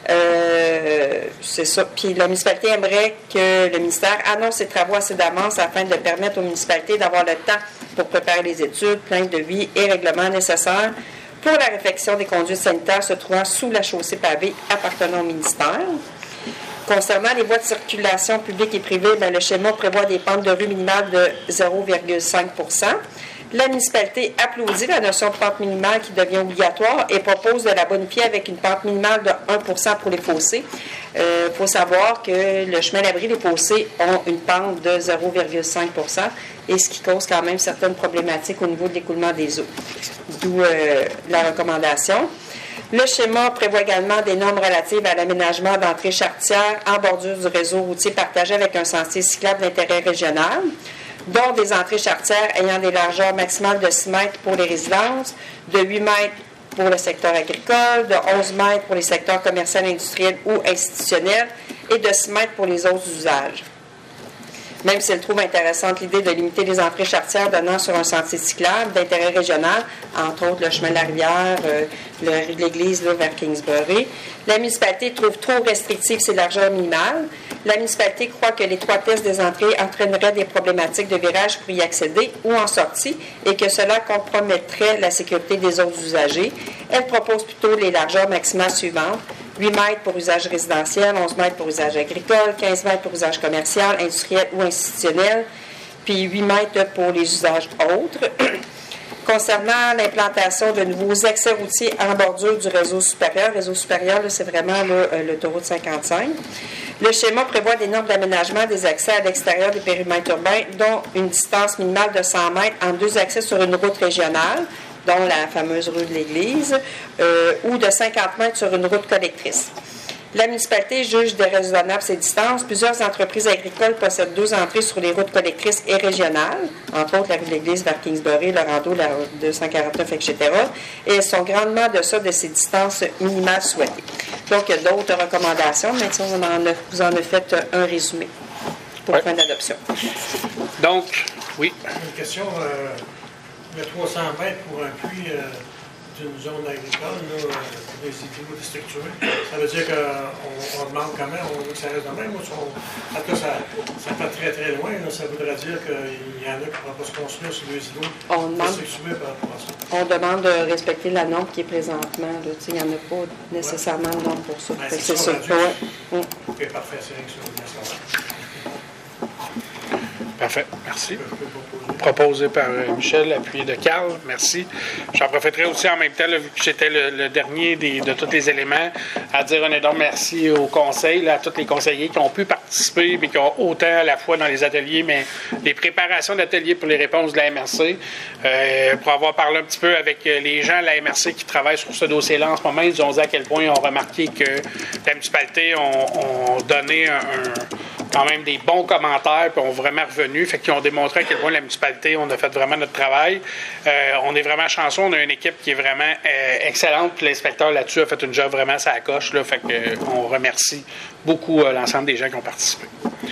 C'est ça. Puis la municipalité aimerait que le ministère annonce ses travaux assez d'avance afin de permettre aux municipalités d'avoir le temps pour préparer les études, plaintes de vie et règlements nécessaires pour la réfection des conduites sanitaires se trouvant sous la chaussée pavée appartenant au ministère. Concernant les voies de circulation publique et privée, le schéma prévoit des pentes de rue minimales de 0,5 %. La municipalité applaudit la notion de pente minimale qui devient obligatoire et propose de la bonifier avec une pente minimale de 1 % pour les fossés. Il faut savoir que le chemin d'abri, les fossés ont une pente de 0,5 % et ce qui cause quand même certaines problématiques au niveau de l'écoulement des eaux. D'où la recommandation. Le schéma prévoit également des normes relatives à l'aménagement d'entrées charretières en bordure du réseau routier partagé avec un sentier cyclable d'intérêt régional, dont des entrées charretières ayant des largeurs maximales de 6 mètres pour les résidences, de 8 mètres pour le secteur agricole, de 11 mètres pour les secteurs commerciaux, industriels ou institutionnels et de 6 mètres pour les autres usages. Même si elle trouve intéressante l'idée de limiter les entrées charretières donnant sur un sentier cyclable d'intérêt régional, entre autres le chemin de la rivière, le rue de l'église là, vers Kingsbury, la municipalité trouve trop restrictives ces largeurs minimales. La municipalité croit que l'étroitesse des entrées entraînerait des problématiques de virage pour y accéder ou en sortie et que cela compromettrait la sécurité des autres usagers. Elle propose plutôt les largeurs maximales suivantes: 8 mètres pour usage résidentiel, 11 mètres pour usage agricole, 15 mètres pour usage commercial, industriel ou institutionnel, puis 8 mètres pour les usages autres. Concernant l'implantation de nouveaux accès routiers en bordure du réseau supérieur, là, c'est vraiment l'autoroute 55. Le schéma prévoit des normes d'aménagement des accès à l'extérieur des périmètres urbains, dont une distance minimale de 100 mètres entre deux accès sur une route régionale, dont la fameuse rue de l'Église, ou de 50 mètres sur une route collectrice. La municipalité juge déraisonnable ces distances. Plusieurs entreprises agricoles possèdent 2 entrées sur les routes collectrices et régionales, entre autres la rue de l'Église vers Kingsbury, le Rando, la route 249, etc. Et elles sont grandement deçà de ces distances minimales souhaitées. Donc, il y a d'autres recommandations, mais vous en avez fait un résumé pour fin d'adoption.
Donc, oui.
Une question. Le 300 mètres pour un puits d'une zone agricole, des idées déstructurées, ça veut dire qu'on demande quand même, on veut que ça reste de même, ou ça fait très très loin, là, ça voudrait dire qu'il y en a qui ne pourront pas se construire sur les îlots déstructurés par rapport à ça.
On demande de respecter la norme qui est présentement. Il n'y en a pas nécessairement de norme pour ça. C'est ça.
Ok, parfait, c'est rien que ça.
Parfait, merci. Proposé par Michel, appuyé de Carl, merci. J'en profiterai aussi en même temps, là, vu que j'étais le dernier de tous les éléments, à dire un énorme merci au conseil, là, à tous les conseillers qui ont pu participer et qui ont autant à la fois dans les ateliers, mais les préparations d'ateliers pour les réponses de la MRC. Pour avoir parlé un petit peu avec les gens de la MRC qui travaillent sur ce dossier-là en ce moment, ils ont dit à quel point ils ont remarqué que la municipalité ont donné quand même des bons commentaires puis ont vraiment revenu, fait qu'ils ont démontré à quel point la municipalité, on a fait vraiment notre travail. On est vraiment chanceux, on a une équipe qui est vraiment excellente, puis l'inspecteur là-dessus a fait une job vraiment à la coche, là, fait qu'on remercie beaucoup l'ensemble des gens qui ont participé.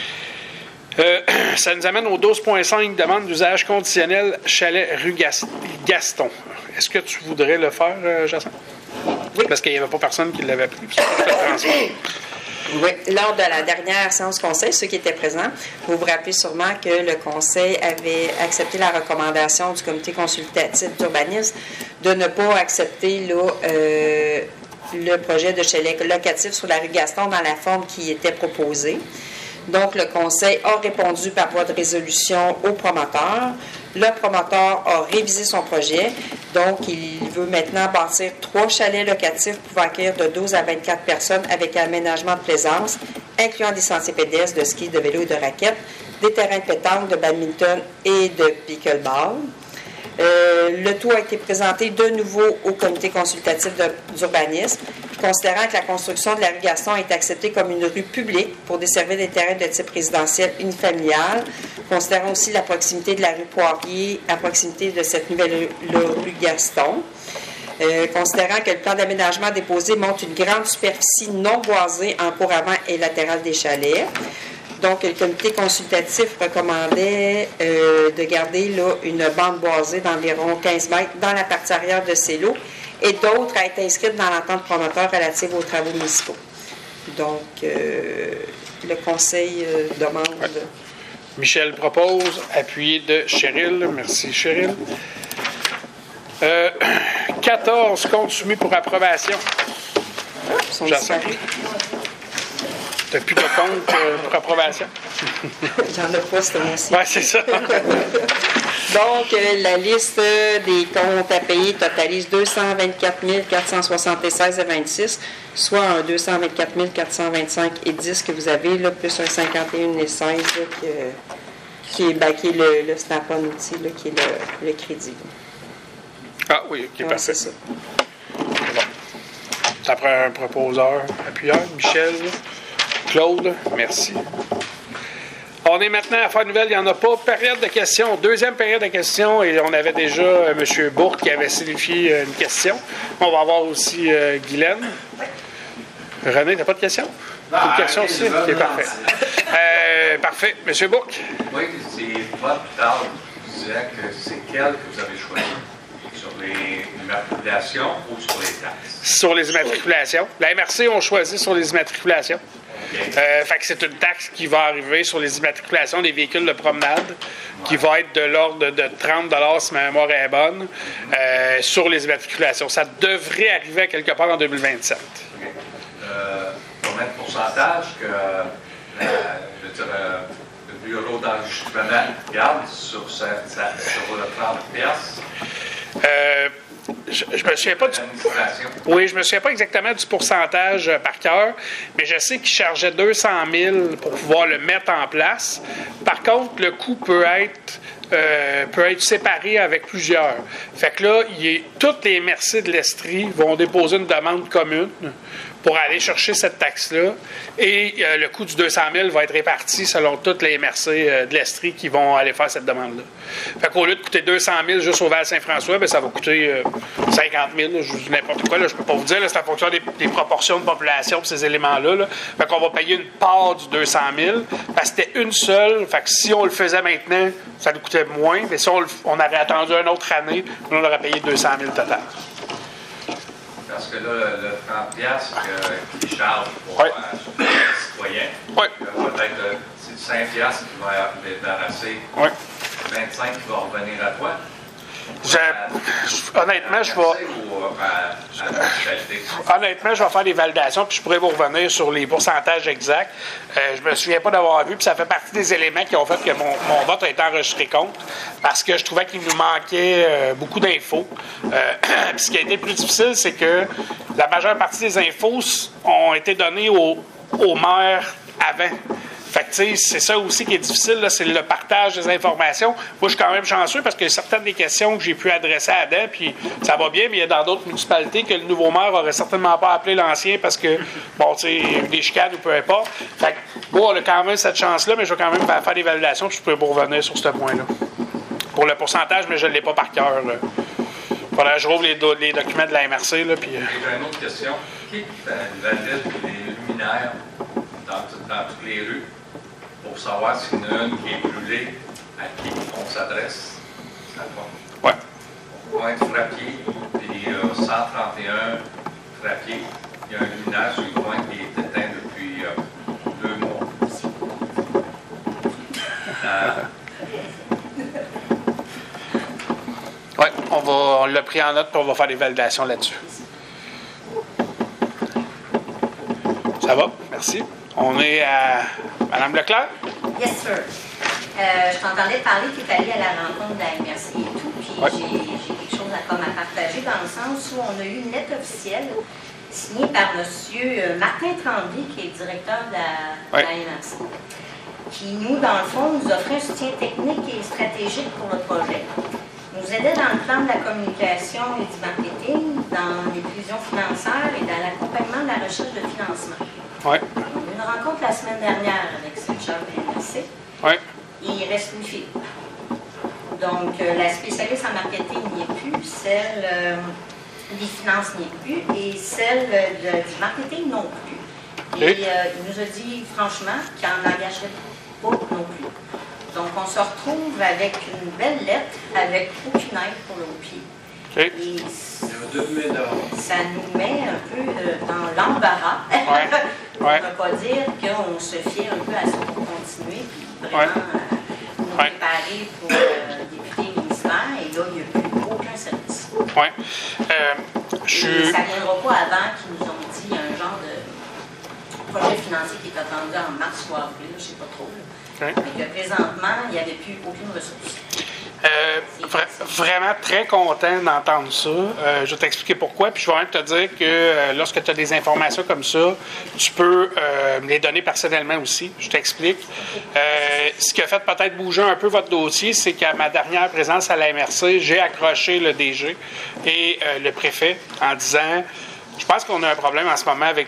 Ça nous amène au 12.5, demande d'usage conditionnel chalet rue Gaston. Est-ce que tu voudrais le faire, Jacinthe? Oui. Parce qu'il n'y avait pas personne qui l'avait pris.
Oui, lors de la dernière séance conseil, ceux qui étaient présents, vous vous rappelez sûrement que le conseil avait accepté la recommandation du comité consultatif d'urbanisme de ne pas accepter là, le projet de chalet locatif sur la rue Gaston dans la forme qui était proposée. Donc, le conseil a répondu par voie de résolution au promoteur. Le promoteur a révisé son projet. Donc, il veut maintenant bâtir 3 chalets locatifs pouvant accueillir de 12 à 24 personnes avec aménagement de plaisance, incluant des sentiers pédestres, de ski, de vélo et de raquettes, des terrains de pétanque, de badminton et de pickleball. Le tout a été présenté de nouveau au comité consultatif d'urbanisme, considérant que la construction de la rue Gaston est acceptée comme une rue publique pour desservir des terrains de type résidentiel unifamilial, considérant aussi la proximité de la rue Poirier à proximité de cette nouvelle rue Gaston. Considérant que le plan d'aménagement déposé montre une grande superficie non boisée en cour avant et latérale des chalets. Donc, le comité consultatif recommandait de garder là, une bande boisée d'environ 15 mètres dans la partie arrière de ces lots et d'autres à être inscrites dans l'entente promoteur relative aux travaux municipaux. Donc, le conseil demande...
Michel propose, appuyé de Cheryl. Merci, Cheryl. 14 comptes soumis pour approbation. J'assure. Tu n'as plus de compte pour approbation?
J'en ai pas, ce mois-ci.
Oui, c'est ça.
Donc, la liste des comptes à payer totalise 224 476,26, soit un 224 425,10 que vous avez, là, plus un 51,16 qui est le Snap-on outil, là, qui est le crédit.
Ah oui, ok, parfait.
C'est ça.
Bon. Ça prend un proposeur, appuyeur. Michel, Claude, merci. On est maintenant à faire nouvelle, il n'y en a pas. Période de questions, deuxième période de questions, et on avait déjà M. Bourque qui avait signifié une question. On va avoir aussi Guylaine. René, tu n'as pas de question?
Non,
une question aussi? Ok, parfait. Parfait. M. Bourque?
Oui, c'est votre table. Vous disiez que c'est quel que vous avez choisi? Sur les immatriculations ou sur les taxes?
Sur les immatriculations. La MRC ont choisi sur les immatriculations. Fait que c'est une taxe qui va arriver sur les immatriculations des véhicules de promenade, qui va être de l'ordre de 30 $ si ma mémoire est bonne, sur les immatriculations. Ça devrait arriver à quelque part en 2027.
Combien de pourcentage que le bureau d'enregistrement garde sur le 30 piastres?
Je me souviens pas Oui, je me souviens pas exactement du pourcentage par cœur, mais je sais qu'il chargeait 200 000 pour pouvoir le mettre en place. Par contre, le coût peut être séparé avec plusieurs. Fait que là, toutes les MRC de l'Estrie vont déposer une demande commune pour aller chercher cette taxe-là. Et le coût du 200 000 va être réparti selon toutes les MRC de l'Estrie qui vont aller faire cette demande-là. Fait qu'au lieu de coûter 200 000 juste au Val-Saint-François, bien, ça va coûter 50 000, là, je dis n'importe quoi. Là, je ne peux pas vous dire, là, c'est en fonction des proportions de population pour ces éléments-là. Là. Fait qu'on va payer une part du 200 000 parce que c'était une seule. Fait que si on le faisait maintenant, ça nous coûtait moins. Mais si on avait attendu une autre année, on aurait payé 200 000 total.
Parce que là, le 30 piastres qu'il charge pour les citoyens, peut-être c'est 5 piastres qui va débarrasser, 25 qui va revenir à toi. Honnêtement, je vais faire des validations, puis je pourrais vous revenir sur les pourcentages exacts. Je me souviens pas d'avoir vu, puis ça fait partie des éléments qui ont fait que mon vote a été enregistré contre, parce que je trouvais qu'il nous manquait beaucoup d'infos. Puis ce qui a été plus difficile, c'est que la majeure partie des infos ont été données aux maires avant. Fait que, tu sais, c'est ça aussi qui est difficile, là, c'est le partage des informations. Moi, je suis quand même chanceux parce que certaines des questions que j'ai pu adresser à Adam, puis ça va bien, mais il y a dans d'autres municipalités que le nouveau maire n'aurait certainement pas appelé l'ancien parce que, bon, tu sais, il y a eu des chicanes ou peu importe. Fait que, bon, on a quand même cette chance-là, mais je vais quand même faire des validations, puis je pourrais vous revenir sur ce point-là. Pour le pourcentage, mais je ne l'ai pas par cœur. Voilà, je rouvre les documents de la MRC, là, puis... J'ai une autre question. Qui valide les luminaires dans toutes les rues? Pour savoir s'il y en a une qui est brûlée, à qui on s'adresse.
Oui.
On va être frappier, puis 131 frappiers. Il y a un luminaire sur le coin qui est éteint depuis
Oui, on l'a pris en note et on va faire des validations là-dessus. Ça va? Merci. On est à Mme Leclerc?
Yes, sir. Je t'entendais parler que tu es allé à la rencontre de la MRC et tout, puis j'ai quelque chose à partager dans le sens où on a eu une lettre officielle signée par M. Martin Tremblay, qui est directeur de la MRC, qui, nous, dans le fond, nous offrait un soutien technique et stratégique pour le projet. Nous aidait dans le plan de la communication et du marketing, dans les prévisions financières et dans l'accompagnement de la recherche de financement.
Oui.
On a eu une rencontre la semaine dernière avec cette chef de MRC.
Oui.
Et il reste une fille. Donc, la spécialiste en marketing n'y est plus, celle des finances n'y est plus, et celle du marketing non plus. Et il nous a dit, franchement, qu'il n'en engagerait pas non plus. Donc, on se retrouve avec une belle lettre, avec aucune aide pour l'OP. Et ça nous met un peu dans l'embarras. On ne peut pas dire qu'on se fie un peu à ça pour continuer, puis vraiment nous préparer pour débuter le ministère. Et là, il n'y a plus aucun service. Et ça ne viendra pas avant qu'ils nous ont dit un genre de projet financier qui est attendu en mars ou avril, je ne sais pas trop. Mais que présentement, il n'y avait plus aucune ressource.
Vraiment très content d'entendre ça. Je vais t'expliquer pourquoi, puis je vais même te dire que lorsque tu as des informations comme ça, tu peux me les donner personnellement aussi. Je t'explique. Ce qui a fait peut-être bouger un peu votre dossier, c'est qu'à ma dernière présence à la MRC, j'ai accroché le DG et le préfet en disant, je pense qu'on a un problème en ce moment avec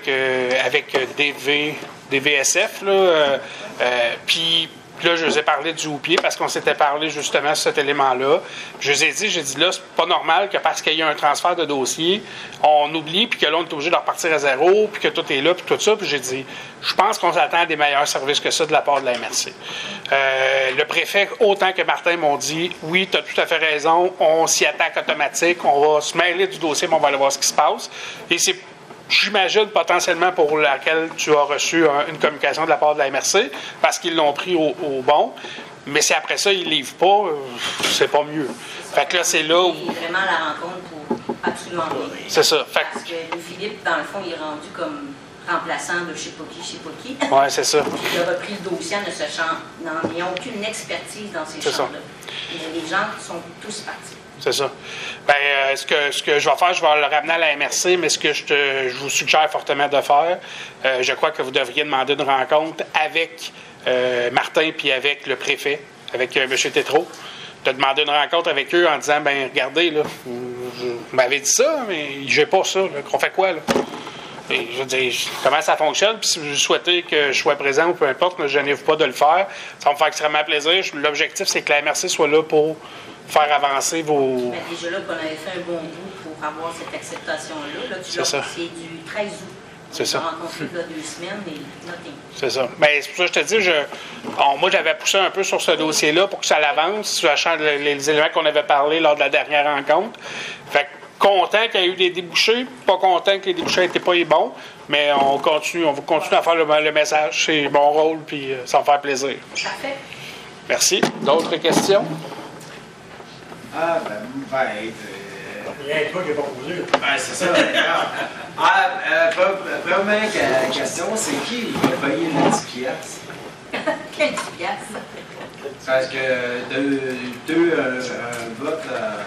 DVSF, puis là, je vous ai parlé du houppier parce qu'on s'était parlé justement de cet élément-là. Je vous ai dit, là, c'est pas normal que parce qu'il y a un transfert de dossier, on oublie, puis que là, on est obligé de repartir à zéro, puis que tout est là, puis tout ça. Puis j'ai dit, je pense qu'on s'attend à des meilleurs services que ça de la part de la MRC. Le préfet, autant que Martin, m'ont dit, oui, tu as tout à fait raison, on s'y attaque automatique, on va se mêler du dossier, mais on va aller voir ce qui se passe. Et c'est, j'imagine, potentiellement pour laquelle tu as reçu une communication de la part de la MRC, parce qu'ils l'ont pris au bon. Mais si après ça, ils ne livrent pas, c'est pas mieux. Fait que là, c'est là où...
C'est vraiment la rencontre pour absolument rien.
C'est ça.
Parce que Philippe, dans le fond, il est rendu comme remplaçant de je sais pas qui.
Oui, c'est ça.
Il a repris le dossier n'en ayant aucune expertise dans ces champs-là. Les gens sont tous partis.
C'est ça. Bien, ce que je vais faire, je vais le ramener à la MRC, mais ce que je vous suggère fortement de faire, je crois que vous devriez demander une rencontre avec Martin puis avec le préfet, avec M. Tétrault, de demander une rencontre avec eux en disant, bien, regardez, là, vous m'avez dit ça, mais j'ai pas ça, là, qu'on fait quoi, là? Et je veux dire, comment ça fonctionne, puis si vous souhaitez que je sois présent ou peu importe, ne gênez-vous pas de le faire. Ça va me faire extrêmement plaisir. L'objectif, c'est que la MRC soit là pour faire avancer vos...
Mais déjà là, qu'on avait fait un bon bout pour avoir cette acceptation-là. Là, c'est du 13 août.
C'est ça.
On s'est rencontrés là 2 semaines, mais nothing.
C'est ça. Bien, c'est pour ça que je te dis, moi, j'avais poussé un peu sur ce dossier-là pour que ça l'avance, sachant les éléments qu'on avait parlé lors de la dernière rencontre. Fait que, content qu'il y ait eu des débouchés, pas content que les débouchés n'étaient pas les bons, mais on va continuer à faire le message. C'est mon rôle, puis ça va me faire plaisir.
Parfait.
Merci. D'autres questions?
Rien que toi qui n'est pas posé.
C'est ça. Première question, c'est qui va payer les 10 piastres?
Quel 10 piastres?
Parce que un vote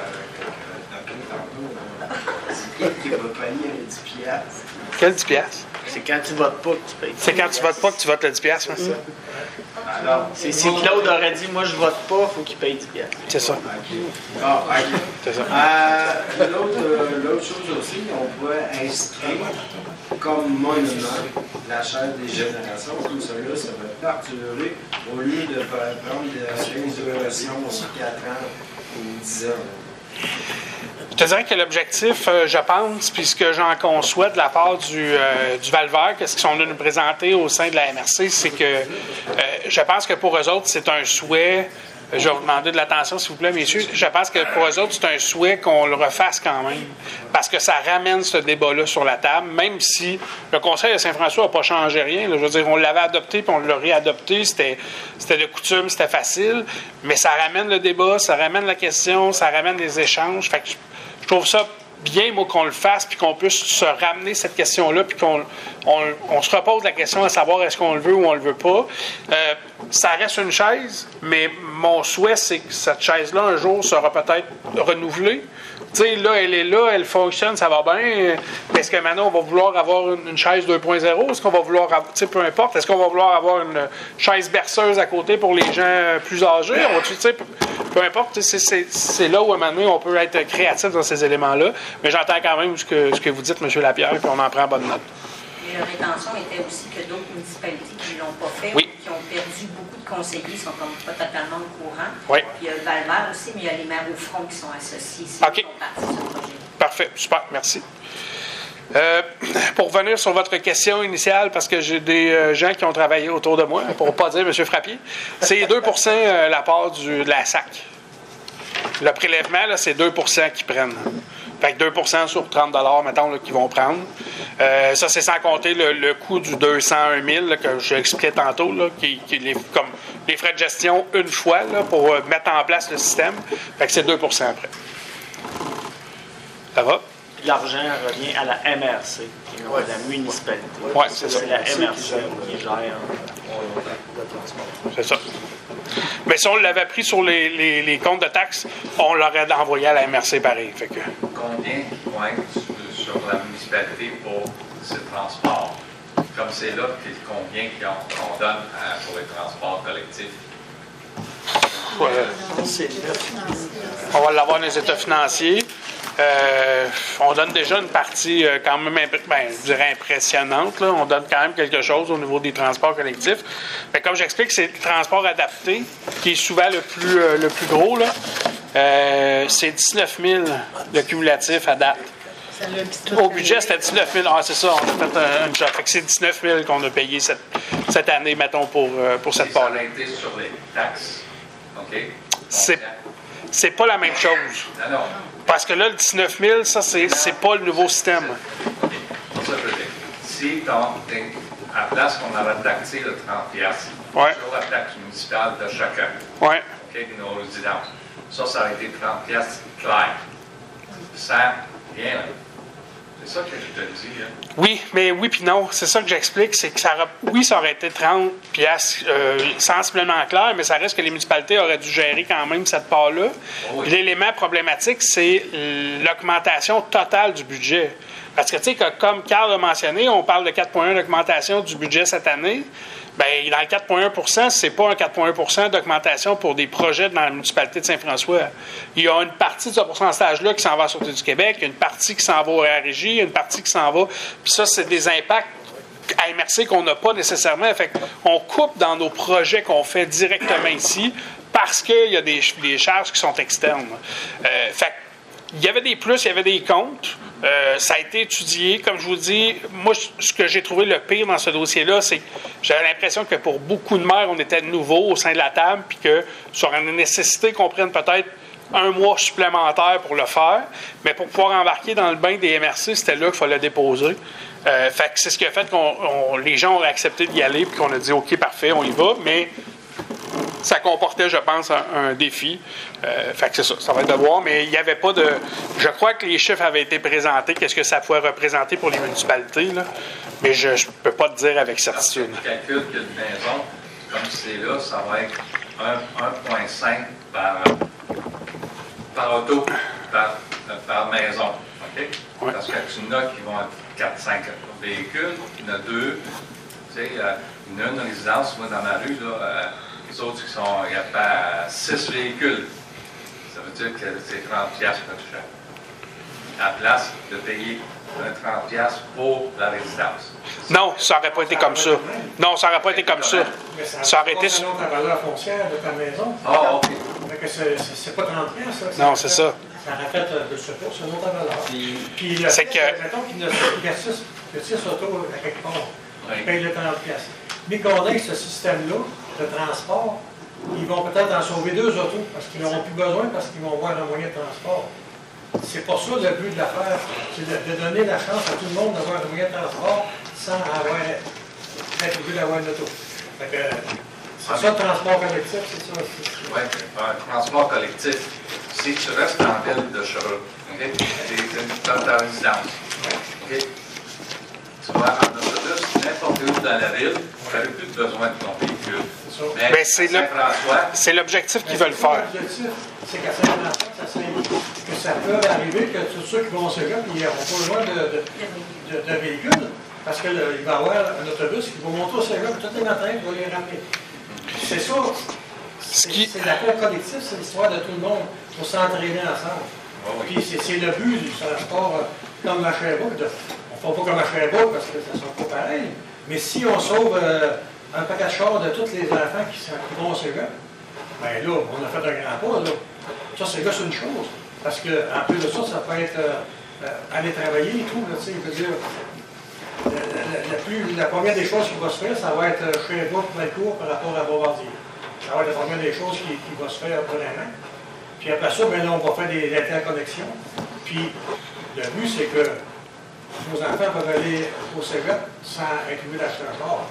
c'est qui va payer les 10 piastres?
Quel 10 piastres?
C'est quand tu votes pas que tu payes.
C'est quand tu votes pas que tu votes le 10 piastres, c'est ça?
Alors,
si Claude aurait dit, moi je vote pas, il faut qu'il paye 10 piastres.
C'est ça.
C'est ça. L'autre chose aussi, on pourrait inscrire comme monument la chaîne des générations. Tout ça là, ça va perdurer au lieu de prendre des insurrections aux 4 ans ou 10 ans.
Je te dirais que l'objectif, je pense, puis ce que j'en conçois de la part du Val-Vert, qu'est-ce qu'ils sont venus nous présenter au sein de la MRC, c'est que je pense que pour eux autres, c'est un souhait Je vais vous demander de l'attention, s'il vous plaît, messieurs. Je pense que pour eux autres, c'est un souhait qu'on le refasse quand même, parce que ça ramène ce débat-là sur la table, même si le Conseil de Saint-François n'a pas changé rien. Là. Je veux dire, on l'avait adopté, puis on l'a réadopté. C'était de coutume, c'était facile, mais ça ramène le débat, ça ramène la question, ça ramène les échanges. Fait que je trouve ça bien, moi, qu'on le fasse, puis qu'on puisse se ramener cette question-là, puis qu'on se repose la question à savoir est-ce qu'on le veut ou on le veut pas. Ça reste une chaise, mais mon souhait, c'est que cette chaise-là, un jour, sera peut-être renouvelée. Tu sais, là, elle fonctionne, ça va bien. Est-ce que maintenant, on va vouloir avoir une chaise 2.0? Est-ce qu'on va vouloir avoir, tu sais, peu importe, est-ce qu'on va vouloir avoir une chaise berceuse à côté pour les gens plus âgés? Tu sais, peu importe, c'est là où, à un moment donné, on peut être créatif dans ces éléments-là. Mais j'entends quand même ce que vous dites, M. Lapierre, puis on en prend bonne note.
Et leur intention était aussi que d'autres municipalités qui ne l'ont pas fait,
oui,
qui ont perdu beaucoup de conseillers, sont comme pas totalement au courant.
Oui.
Puis il y a Val-Vert aussi, mais il y a les maires au front qui sont associés ici,
OK.
qui sont partis de ce projet.
Parfait, super, merci. Pour revenir sur votre question initiale, parce que j'ai des gens qui ont travaillé autour de moi, pour ne pas dire M. Frappier, c'est 2 la part de la SAC. Le prélèvement, là, c'est 2 qu'ils prennent. Fait que 2 sur 30 $, mettons, qu'ils vont prendre. Ça, c'est sans compter le coût du 201 000 là, que j'expliquais tantôt, là, qui comme les frais de gestion une fois là, pour mettre en place le système. Fait que c'est 2 après. Ça va?
L'argent revient à la MRC, qui est non la municipalité.
Oui, c'est ça.
C'est la MRC qui gère.
C'est ça. Mais si on l'avait pris sur les comptes de taxes, on l'aurait envoyé à la MRC pareil. Fait que...
Combien pointe sur la municipalité pour ce transport? Comme c'est là, combien qu'on donne pour les transports collectifs?
On va l'avoir dans les états financiers. On donne déjà une partie quand même, je dirais impressionnante. Là. On donne quand même quelque chose au niveau des transports collectifs. Mais comme j'explique, c'est le transport adapté qui est souvent le plus gros. Là. C'est 19 000 de cumulatif à date. Au budget, c'était 19 000. Ah, c'est ça, on a fait un job. Fait que c'est 19 000 qu'on a payé cette année, mettons, pour cette part-là.
Ça a été sur les taxes. OK?
C'est pas la même chose.
Non.
Parce que là, le 19 000, ça, c'est pas le nouveau système.
OK. Ça veut dire, si à la place qu'on avait taxé le 30 $,
ouais,
sur la taxe municipale de chacun,
ouais,
OK, de nos résidents, ça a été 30 $ clair. Sans rien. C'est ça que je te dis. Hein?
Oui, mais oui puis non. C'est ça que j'explique. C'est que ça aurait été 30 $ sensiblement clair, mais ça reste que les municipalités auraient dû gérer quand même cette part-là. Oh oui. L'élément problématique, c'est l'augmentation totale du budget. Parce que, tu sais, comme Carl a mentionné, on parle de 4,1 d'augmentation du budget cette année. Bien, dans le 4,1 c'est pas un 4,1 d'augmentation pour des projets dans la municipalité de Saint-François. Il y a une partie de ce pourcentage-là qui s'en va à la Sûreté du Québec, il y a une partie qui s'en va à la Régie, il y a une partie qui s'en va. Puis ça, c'est des impacts à MRC qu'on n'a pas nécessairement. Fait qu'on coupe dans nos projets qu'on fait directement ici parce qu'il y a des charges qui sont externes. Fait il y avait des plus, il y avait des comptes. Ça a été étudié. Comme je vous dis, moi, ce que j'ai trouvé le pire dans ce dossier-là, c'est que j'avais l'impression que pour beaucoup de maires, on était nouveaux au sein de la table, puis que ça aurait nécessité qu'on prenne peut-être un mois supplémentaire pour le faire. Mais pour pouvoir embarquer dans le bain des MRC, c'était là qu'il fallait déposer. Fait que c'est ce qui a fait que les gens ont accepté d'y aller, puis qu'on a dit, OK, parfait, on y va. Mais ça comportait, je pense, un défi. Fait que c'est ça, ça va être de voir, mais il n'y avait pas de... Je crois que les chiffres avaient été présentés, qu'est-ce que ça pouvait représenter pour les municipalités, là, mais je ne peux pas te dire avec certitude.
Je calcule qu'une maison, comme c'est là, ça va être 1,5 par auto, par maison. OK? Ouais. Parce que tu en as qui vont être 4-5 véhicules, il y en a 2. Tu sais, il y en a une résidence, moi, dans ma rue, là... les autres, il y a pas 6 véhicules. Ça veut dire que c'est 30$ que tu fais. À la place de payer 30$ pour la résidence.
Non, ça n'aurait pas été comme ça. Non, ça n'aurait pas été comme ça. Ça aurait été...
C'est ta valeur foncière de ta maison.
Ah, OK.
C'est pas 30$, ça.
Non, c'est ça.
Ça aurait fait de ce cours, c'est une autre valeur. Puis,
c'est que...
mettons qu'il y a 6 autos à quelque part. Il paye le 30$. Mais qu'on ait ce système-là de transport, ils vont peut-être en sauver 2 autos parce qu'ils n'auront plus besoin, parce qu'ils vont avoir un moyen de transport. C'est pas ça le but de l'affaire, c'est de donner la chance à tout le monde d'avoir un moyen de transport sans être obligé d'avoir une auto. Fait que, c'est ça le transport collectif, c'est ça.
Oui, un transport collectif. Si tu restes dans la ville de Sherbrooke, okay? Tu as ta résidence. Okay? Tu vas en autobus n'importe où dans la ville, tu n'auras plus besoin de ton véhicule.
Mais c'est l'objectif qu'ils veulent faire.
L'objectif, c'est qu'à Saint-François, que ça peut arriver que tous ceux qui vont au cégep, ils n'auront pas besoin de véhicule, parce qu'il va y avoir un autobus qui va monter au cégep tous les matins et va les ramener. C'est ça. C'est la cour collective, c'est l'histoire de tout le monde pour s'entraîner ensemble. Puis c'est le but du transport comme à Sherbrooke. On ne fait pas comme à Sherbrooke parce que ça ne sera pas pareil. Mais si on sauve un paquet de chars de tous les enfants qui vont au cégep, bien là, on a fait un grand pas. Là. Ça, c'est une chose. Parce qu'en plus de ça, ça peut être aller travailler et tout. Là, je veux dire, la première des choses qui va se faire, ça va être Sherbrooke, Valcourt par rapport à Bombardier. Ça va être la première des choses qui va se faire premièrement. Puis après ça, bien là, on va faire des interconnexions. Puis le but, c'est que nos enfants peuvent aller au cégep sans être obligés d'acheter un char.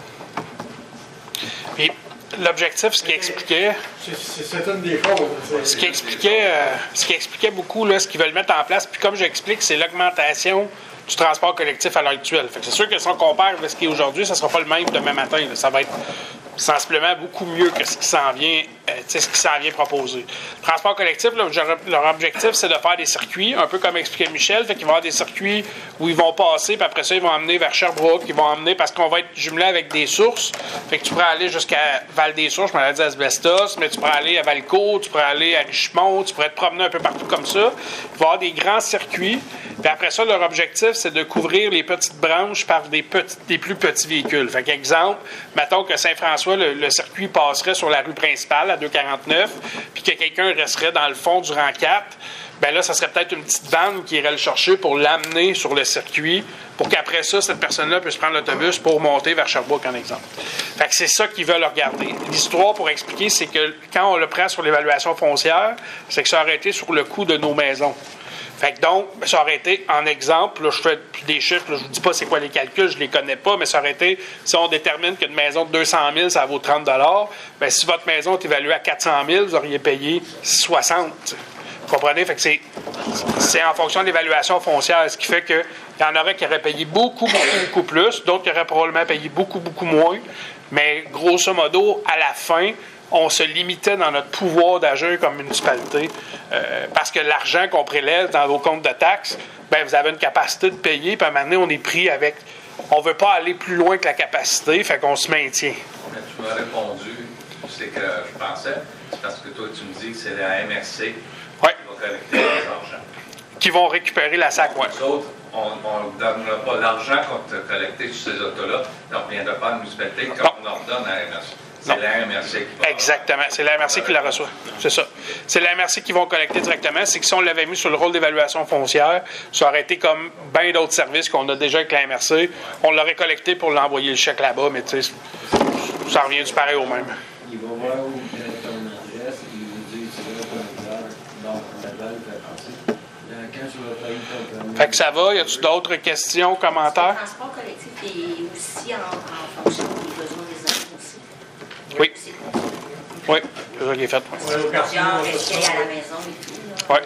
Puis l'objectif, ce qui expliquait...
C'est une des choses.
Ce qui expliquait beaucoup, là, ce qu'ils veulent mettre en place, puis comme j'explique, c'est l'augmentation du transport collectif à l'heure actuelle. Fait que c'est sûr que si on compare avec ce qui est aujourd'hui, ça ne sera pas le même demain matin. Là. Ça va être sensiblement beaucoup mieux que ce qui s'en vient proposer. Le transport collectif, là, leur objectif, c'est de faire des circuits, un peu comme expliquait Michel, fait qu'il va y avoir des circuits où ils vont passer, puis après ça, ils vont emmener vers Sherbrooke, ils vont emmener parce qu'on va être jumelé avec des sources. Fait que tu pourrais aller jusqu'à Val-des-Sources, je m'en ai dit Asbestos, mais tu pourrais aller à Valcourt, tu pourrais aller à Richemont, tu pourrais te promener un peu partout comme ça. Il va y avoir des grands circuits. Puis après ça, leur objectif, c'est de couvrir les petites branches par des plus petits véhicules. Fait qu'exemple, mettons que Saint-François, le circuit passerait sur la rue principale, à 249, puis que quelqu'un resterait dans le fond du rang 4, bien là, ça serait peut-être une petite vanne qui irait le chercher pour l'amener sur le circuit, pour qu'après ça, cette personne-là puisse prendre l'autobus pour monter vers Sherbrooke, en exemple. Fait que c'est ça qu'ils veulent regarder. L'histoire, pour expliquer, c'est que quand on le prend sur l'évaluation foncière, c'est que ça aurait été sur le coût de nos maisons. Fait que donc, ça aurait été, en exemple, là, je fais des chiffres, là, je ne vous dis pas c'est quoi les calculs, je ne les connais pas, mais ça aurait été, si on détermine qu'une maison de 200 000, ça vaut 30 $, bien, si votre maison est évaluée à 400 000, vous auriez payé 60. Vous comprenez? Fait que c'est en fonction de l'évaluation foncière, ce qui fait qu'il y en aurait qui auraient payé beaucoup plus, d'autres qui auraient probablement payé beaucoup moins, mais grosso modo, à la fin, on se limitait dans notre pouvoir d'agir comme municipalité parce que l'argent qu'on prélève dans vos comptes de taxes, bien, vous avez une capacité de payer, puis à un moment donné, on est pris avec... On ne veut pas aller plus loin que la capacité, fait qu'on se maintient.
Mais tu m'as répondu, c'est que je pensais, c'est parce que toi, tu me dis que c'est la MRC qui va collecter les argent.
Qui vont récupérer la SAC, oui.
Nous autres, on ne donnera pas l'argent qu'on a collecté sur ces autos-là, on ne reviendra pas à la municipalité comme on ordonne à la MRC. C'est la MRC qui va...
Exactement. C'est la MRC qui la reçoit. C'est ça. C'est la MRC qui vont collecter directement. C'est que si on l'avait mis sur le rôle d'évaluation foncière, ça aurait été comme bien d'autres services qu'on a déjà avec la MRC. On l'aurait collecté pour l'envoyer le chèque là-bas, mais tu sais, ça revient du pareil au même.
Il va voir où est ton adresse, il vous dit c'est là ton heure, donc la balle fait passer. Quand tu vas payer ton permis...
Fait que ça va? Y a-t-il d'autres questions, commentaires?
Le transport collectif est aussi en fonction des besoins des enfants aussi.
Oui. Oui, c'est ça qui est fait.
Genre, rester à la maison et tout.
Oui.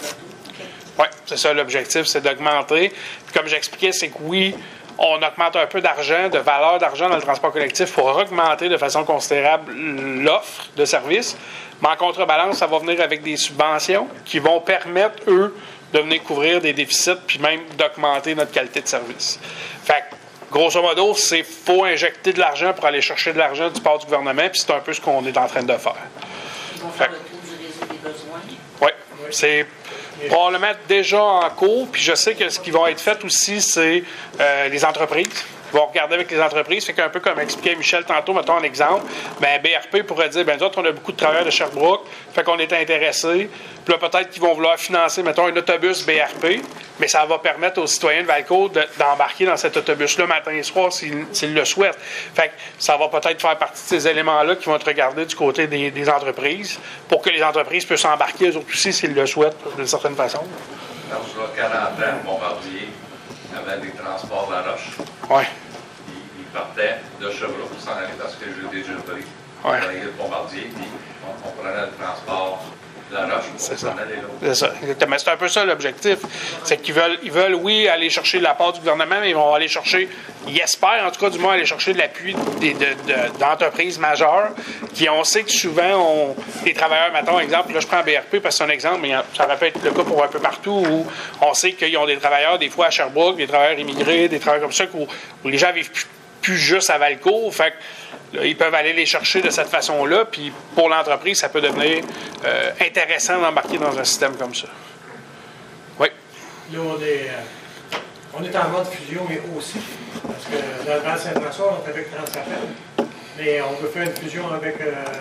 Oui, c'est ça l'objectif, c'est d'augmenter. Puis comme j'expliquais, c'est que oui, on augmente un peu d'argent, de valeur d'argent dans le transport collectif pour augmenter de façon considérable l'offre de services. Mais en contrebalance, ça va venir avec des subventions qui vont permettre, eux, de venir couvrir des déficits puis même d'augmenter notre qualité de service. Fait que, grosso modo, c'est faut injecter de l'argent pour aller chercher de l'argent du part du gouvernement, puis c'est un peu ce qu'on est en train de faire.
Ils vont faire le tour du réseau des besoins.
Oui, c'est probablement déjà en cours, puis je sais que ce qui va être fait aussi, c'est les entreprises. vont regarder avec les entreprises. Fait qu'un peu comme expliquait Michel tantôt, mettons un exemple, ben BRP pourrait dire, ben nous autres, on a beaucoup de travailleurs de Sherbrooke, fait qu'on est intéressés. Puis là, peut-être qu'ils vont vouloir financer, mettons, un autobus BRP, mais ça va permettre aux citoyens de Valcourt d'embarquer dans cet autobus-là matin et soir s'ils le souhaitent. Fait que ça va peut-être faire partie de ces éléments-là qui vont être regardés du côté des entreprises pour que les entreprises puissent embarquer eux autres aussi s'ils le souhaitent d'une certaine façon.
Alors, je vois 40 ans, Bombardier avait des transports de la Roche.
Oui.
Il partait de Sherbrooke pour s'en aller parce que j'ai déjà pris. On travaillait de Bombardier, puis on prenait le transport de la Roche, on prenait les lots.
C'est ça, exactement. C'est un peu ça l'objectif. C'est qu'ils veulent, oui, aller chercher la part du gouvernement, mais ils vont aller chercher, ils espèrent en tout cas du moins aller chercher de l'appui d'entreprises majeures qui, on sait que souvent, ont des travailleurs, mettons, exemple, là je prends BRP parce que c'est un exemple, mais ça aurait pu être le cas pour un peu partout, où on sait qu'ils ont des travailleurs, des fois à Sherbrooke, des travailleurs immigrés, des travailleurs comme ça, où les gens vivent plus juste à Valcourt. Fait que là, ils peuvent aller les chercher de cette façon-là, puis pour l'entreprise, ça peut devenir intéressant d'embarquer dans un système comme ça. Oui?
Là, on est en mode fusion aussi, parce que dans le Val Saint-François, on est avec Transapel, mais on veut faire une fusion avec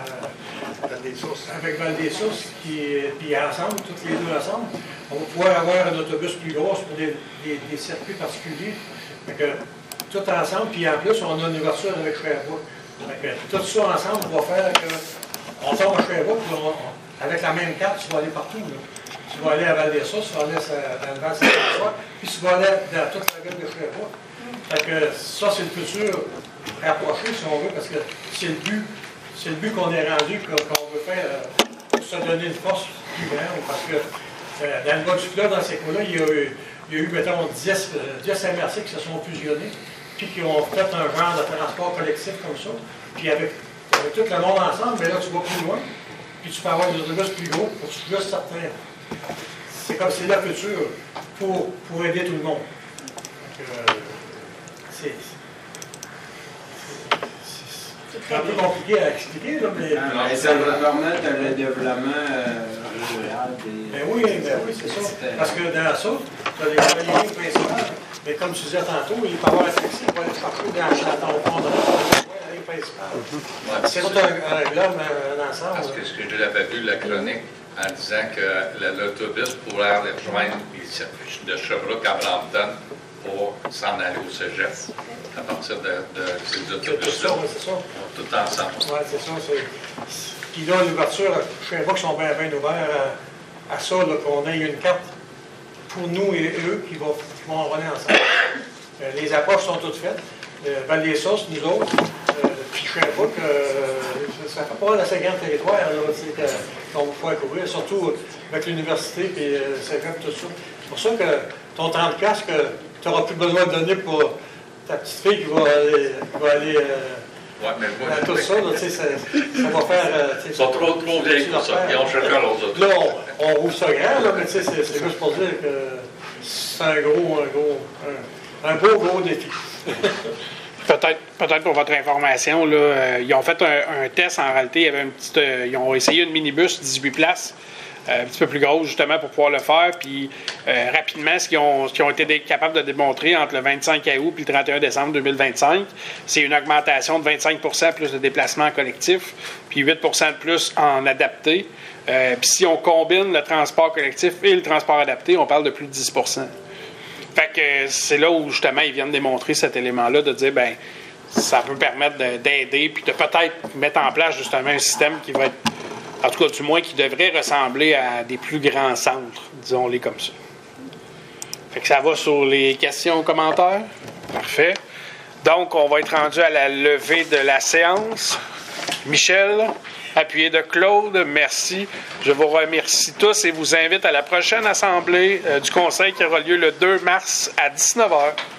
Val-des-Sources, puis ensemble, toutes les deux ensemble, on va pouvoir avoir un autobus plus gros pour des circuits particuliers. Fait que, tout ensemble, puis en plus, on a une ouverture avec Sherbrooke. Tout ça ensemble va faire qu'on tombe à Sherbrooke, puis avec la même carte, tu vas aller partout. Là. Tu vas aller à Val-des-Sources, tu vas aller dans le Val-Saint-François, puis tu vas aller dans toute la ville de Sherbrooke. Fait que ça, c'est le futur rapproché, si on veut, parce que c'est le but qu'on est rendu, qu'on veut faire pour se donner une force plus grande, parce que dans le bas du fleuve, dans ces cas-là, il y a eu, mettons, 10 MRC qui se sont fusionnés, puis qui ont fait un genre de transport collectif comme ça. Puis avec tout le monde ensemble, mais là, tu vas plus loin, puis tu peux avoir des autobus plus gros pour que tu puisses sortir. C'est comme c'est le futur pour aider tout le monde. C'est un peu compliqué à expliquer, là, mais
ça va permettre le développement rural des...
Ben oui, c'est ça. Parce que dans ça, tu as les lignes principales, mais comme tu disais tantôt, il peut y avoir un taxi qui va aller chercher dans ton pont de la ligne principale. C'est tout un globe, un ensemble.
Parce que ce que je l'avais vu, la chronique, en disant que l'autobus pourrait aller rejoindre les circuits de Sherbrooke à Brampton pour s'en aller au cégep. À partir de ces autobus-là.
C'est ça.
Tout ensemble.
Oui, c'est ça. Puis là, l'ouverture, je ne sais pas qu'ils sont bien ouverts à ça, qu'on ait une carte pour nous et eux qui vont rouler ensemble. Les approches sont toutes faites. Val-des-Sources, nous autres, puis Sherbrooke, ça fait pas assez grand territoire qu'on va pouvoir couvrir, surtout avec l'université et tout ça. C'est pour ça que ton 30$, que tu n'auras plus besoin de donner pour ta petite fille qui va aller à tout ça, là, ça va faire...
Ils sont trop vieilles pour ça, ils ont chacun leurs autres.
Là, on roule ça grand, là, mais c'est juste pour dire que c'est un beau défi.
Peut-être pour votre information, là, ils ont fait un test en réalité, il y avait ils ont essayé une minibus 18 places. Un petit peu plus grosse, justement, pour pouvoir le faire. Puis, rapidement, ce qu'ils ont été capables de démontrer entre le 25 août et le 31 décembre 2025, c'est une augmentation de 25 plus de déplacements collectifs, puis 8 de plus en adapté. Puis, si on combine le transport collectif et le transport adapté, on parle de plus de 10 Fait que c'est là où, justement, ils viennent démontrer cet élément-là, de dire, ben ça peut permettre d'aider, puis de peut-être mettre en place, justement, un système qui va être, en tout cas, du moins, qui devrait ressembler à des plus grands centres, disons-les comme ça. Fait que ça va sur les questions, commentaires. Parfait. Donc, on va être rendu à la levée de la séance. Michel, appuyé de Claude, merci. Je vous remercie tous et vous invite à la prochaine assemblée du Conseil qui aura lieu le 2 mars à 19h.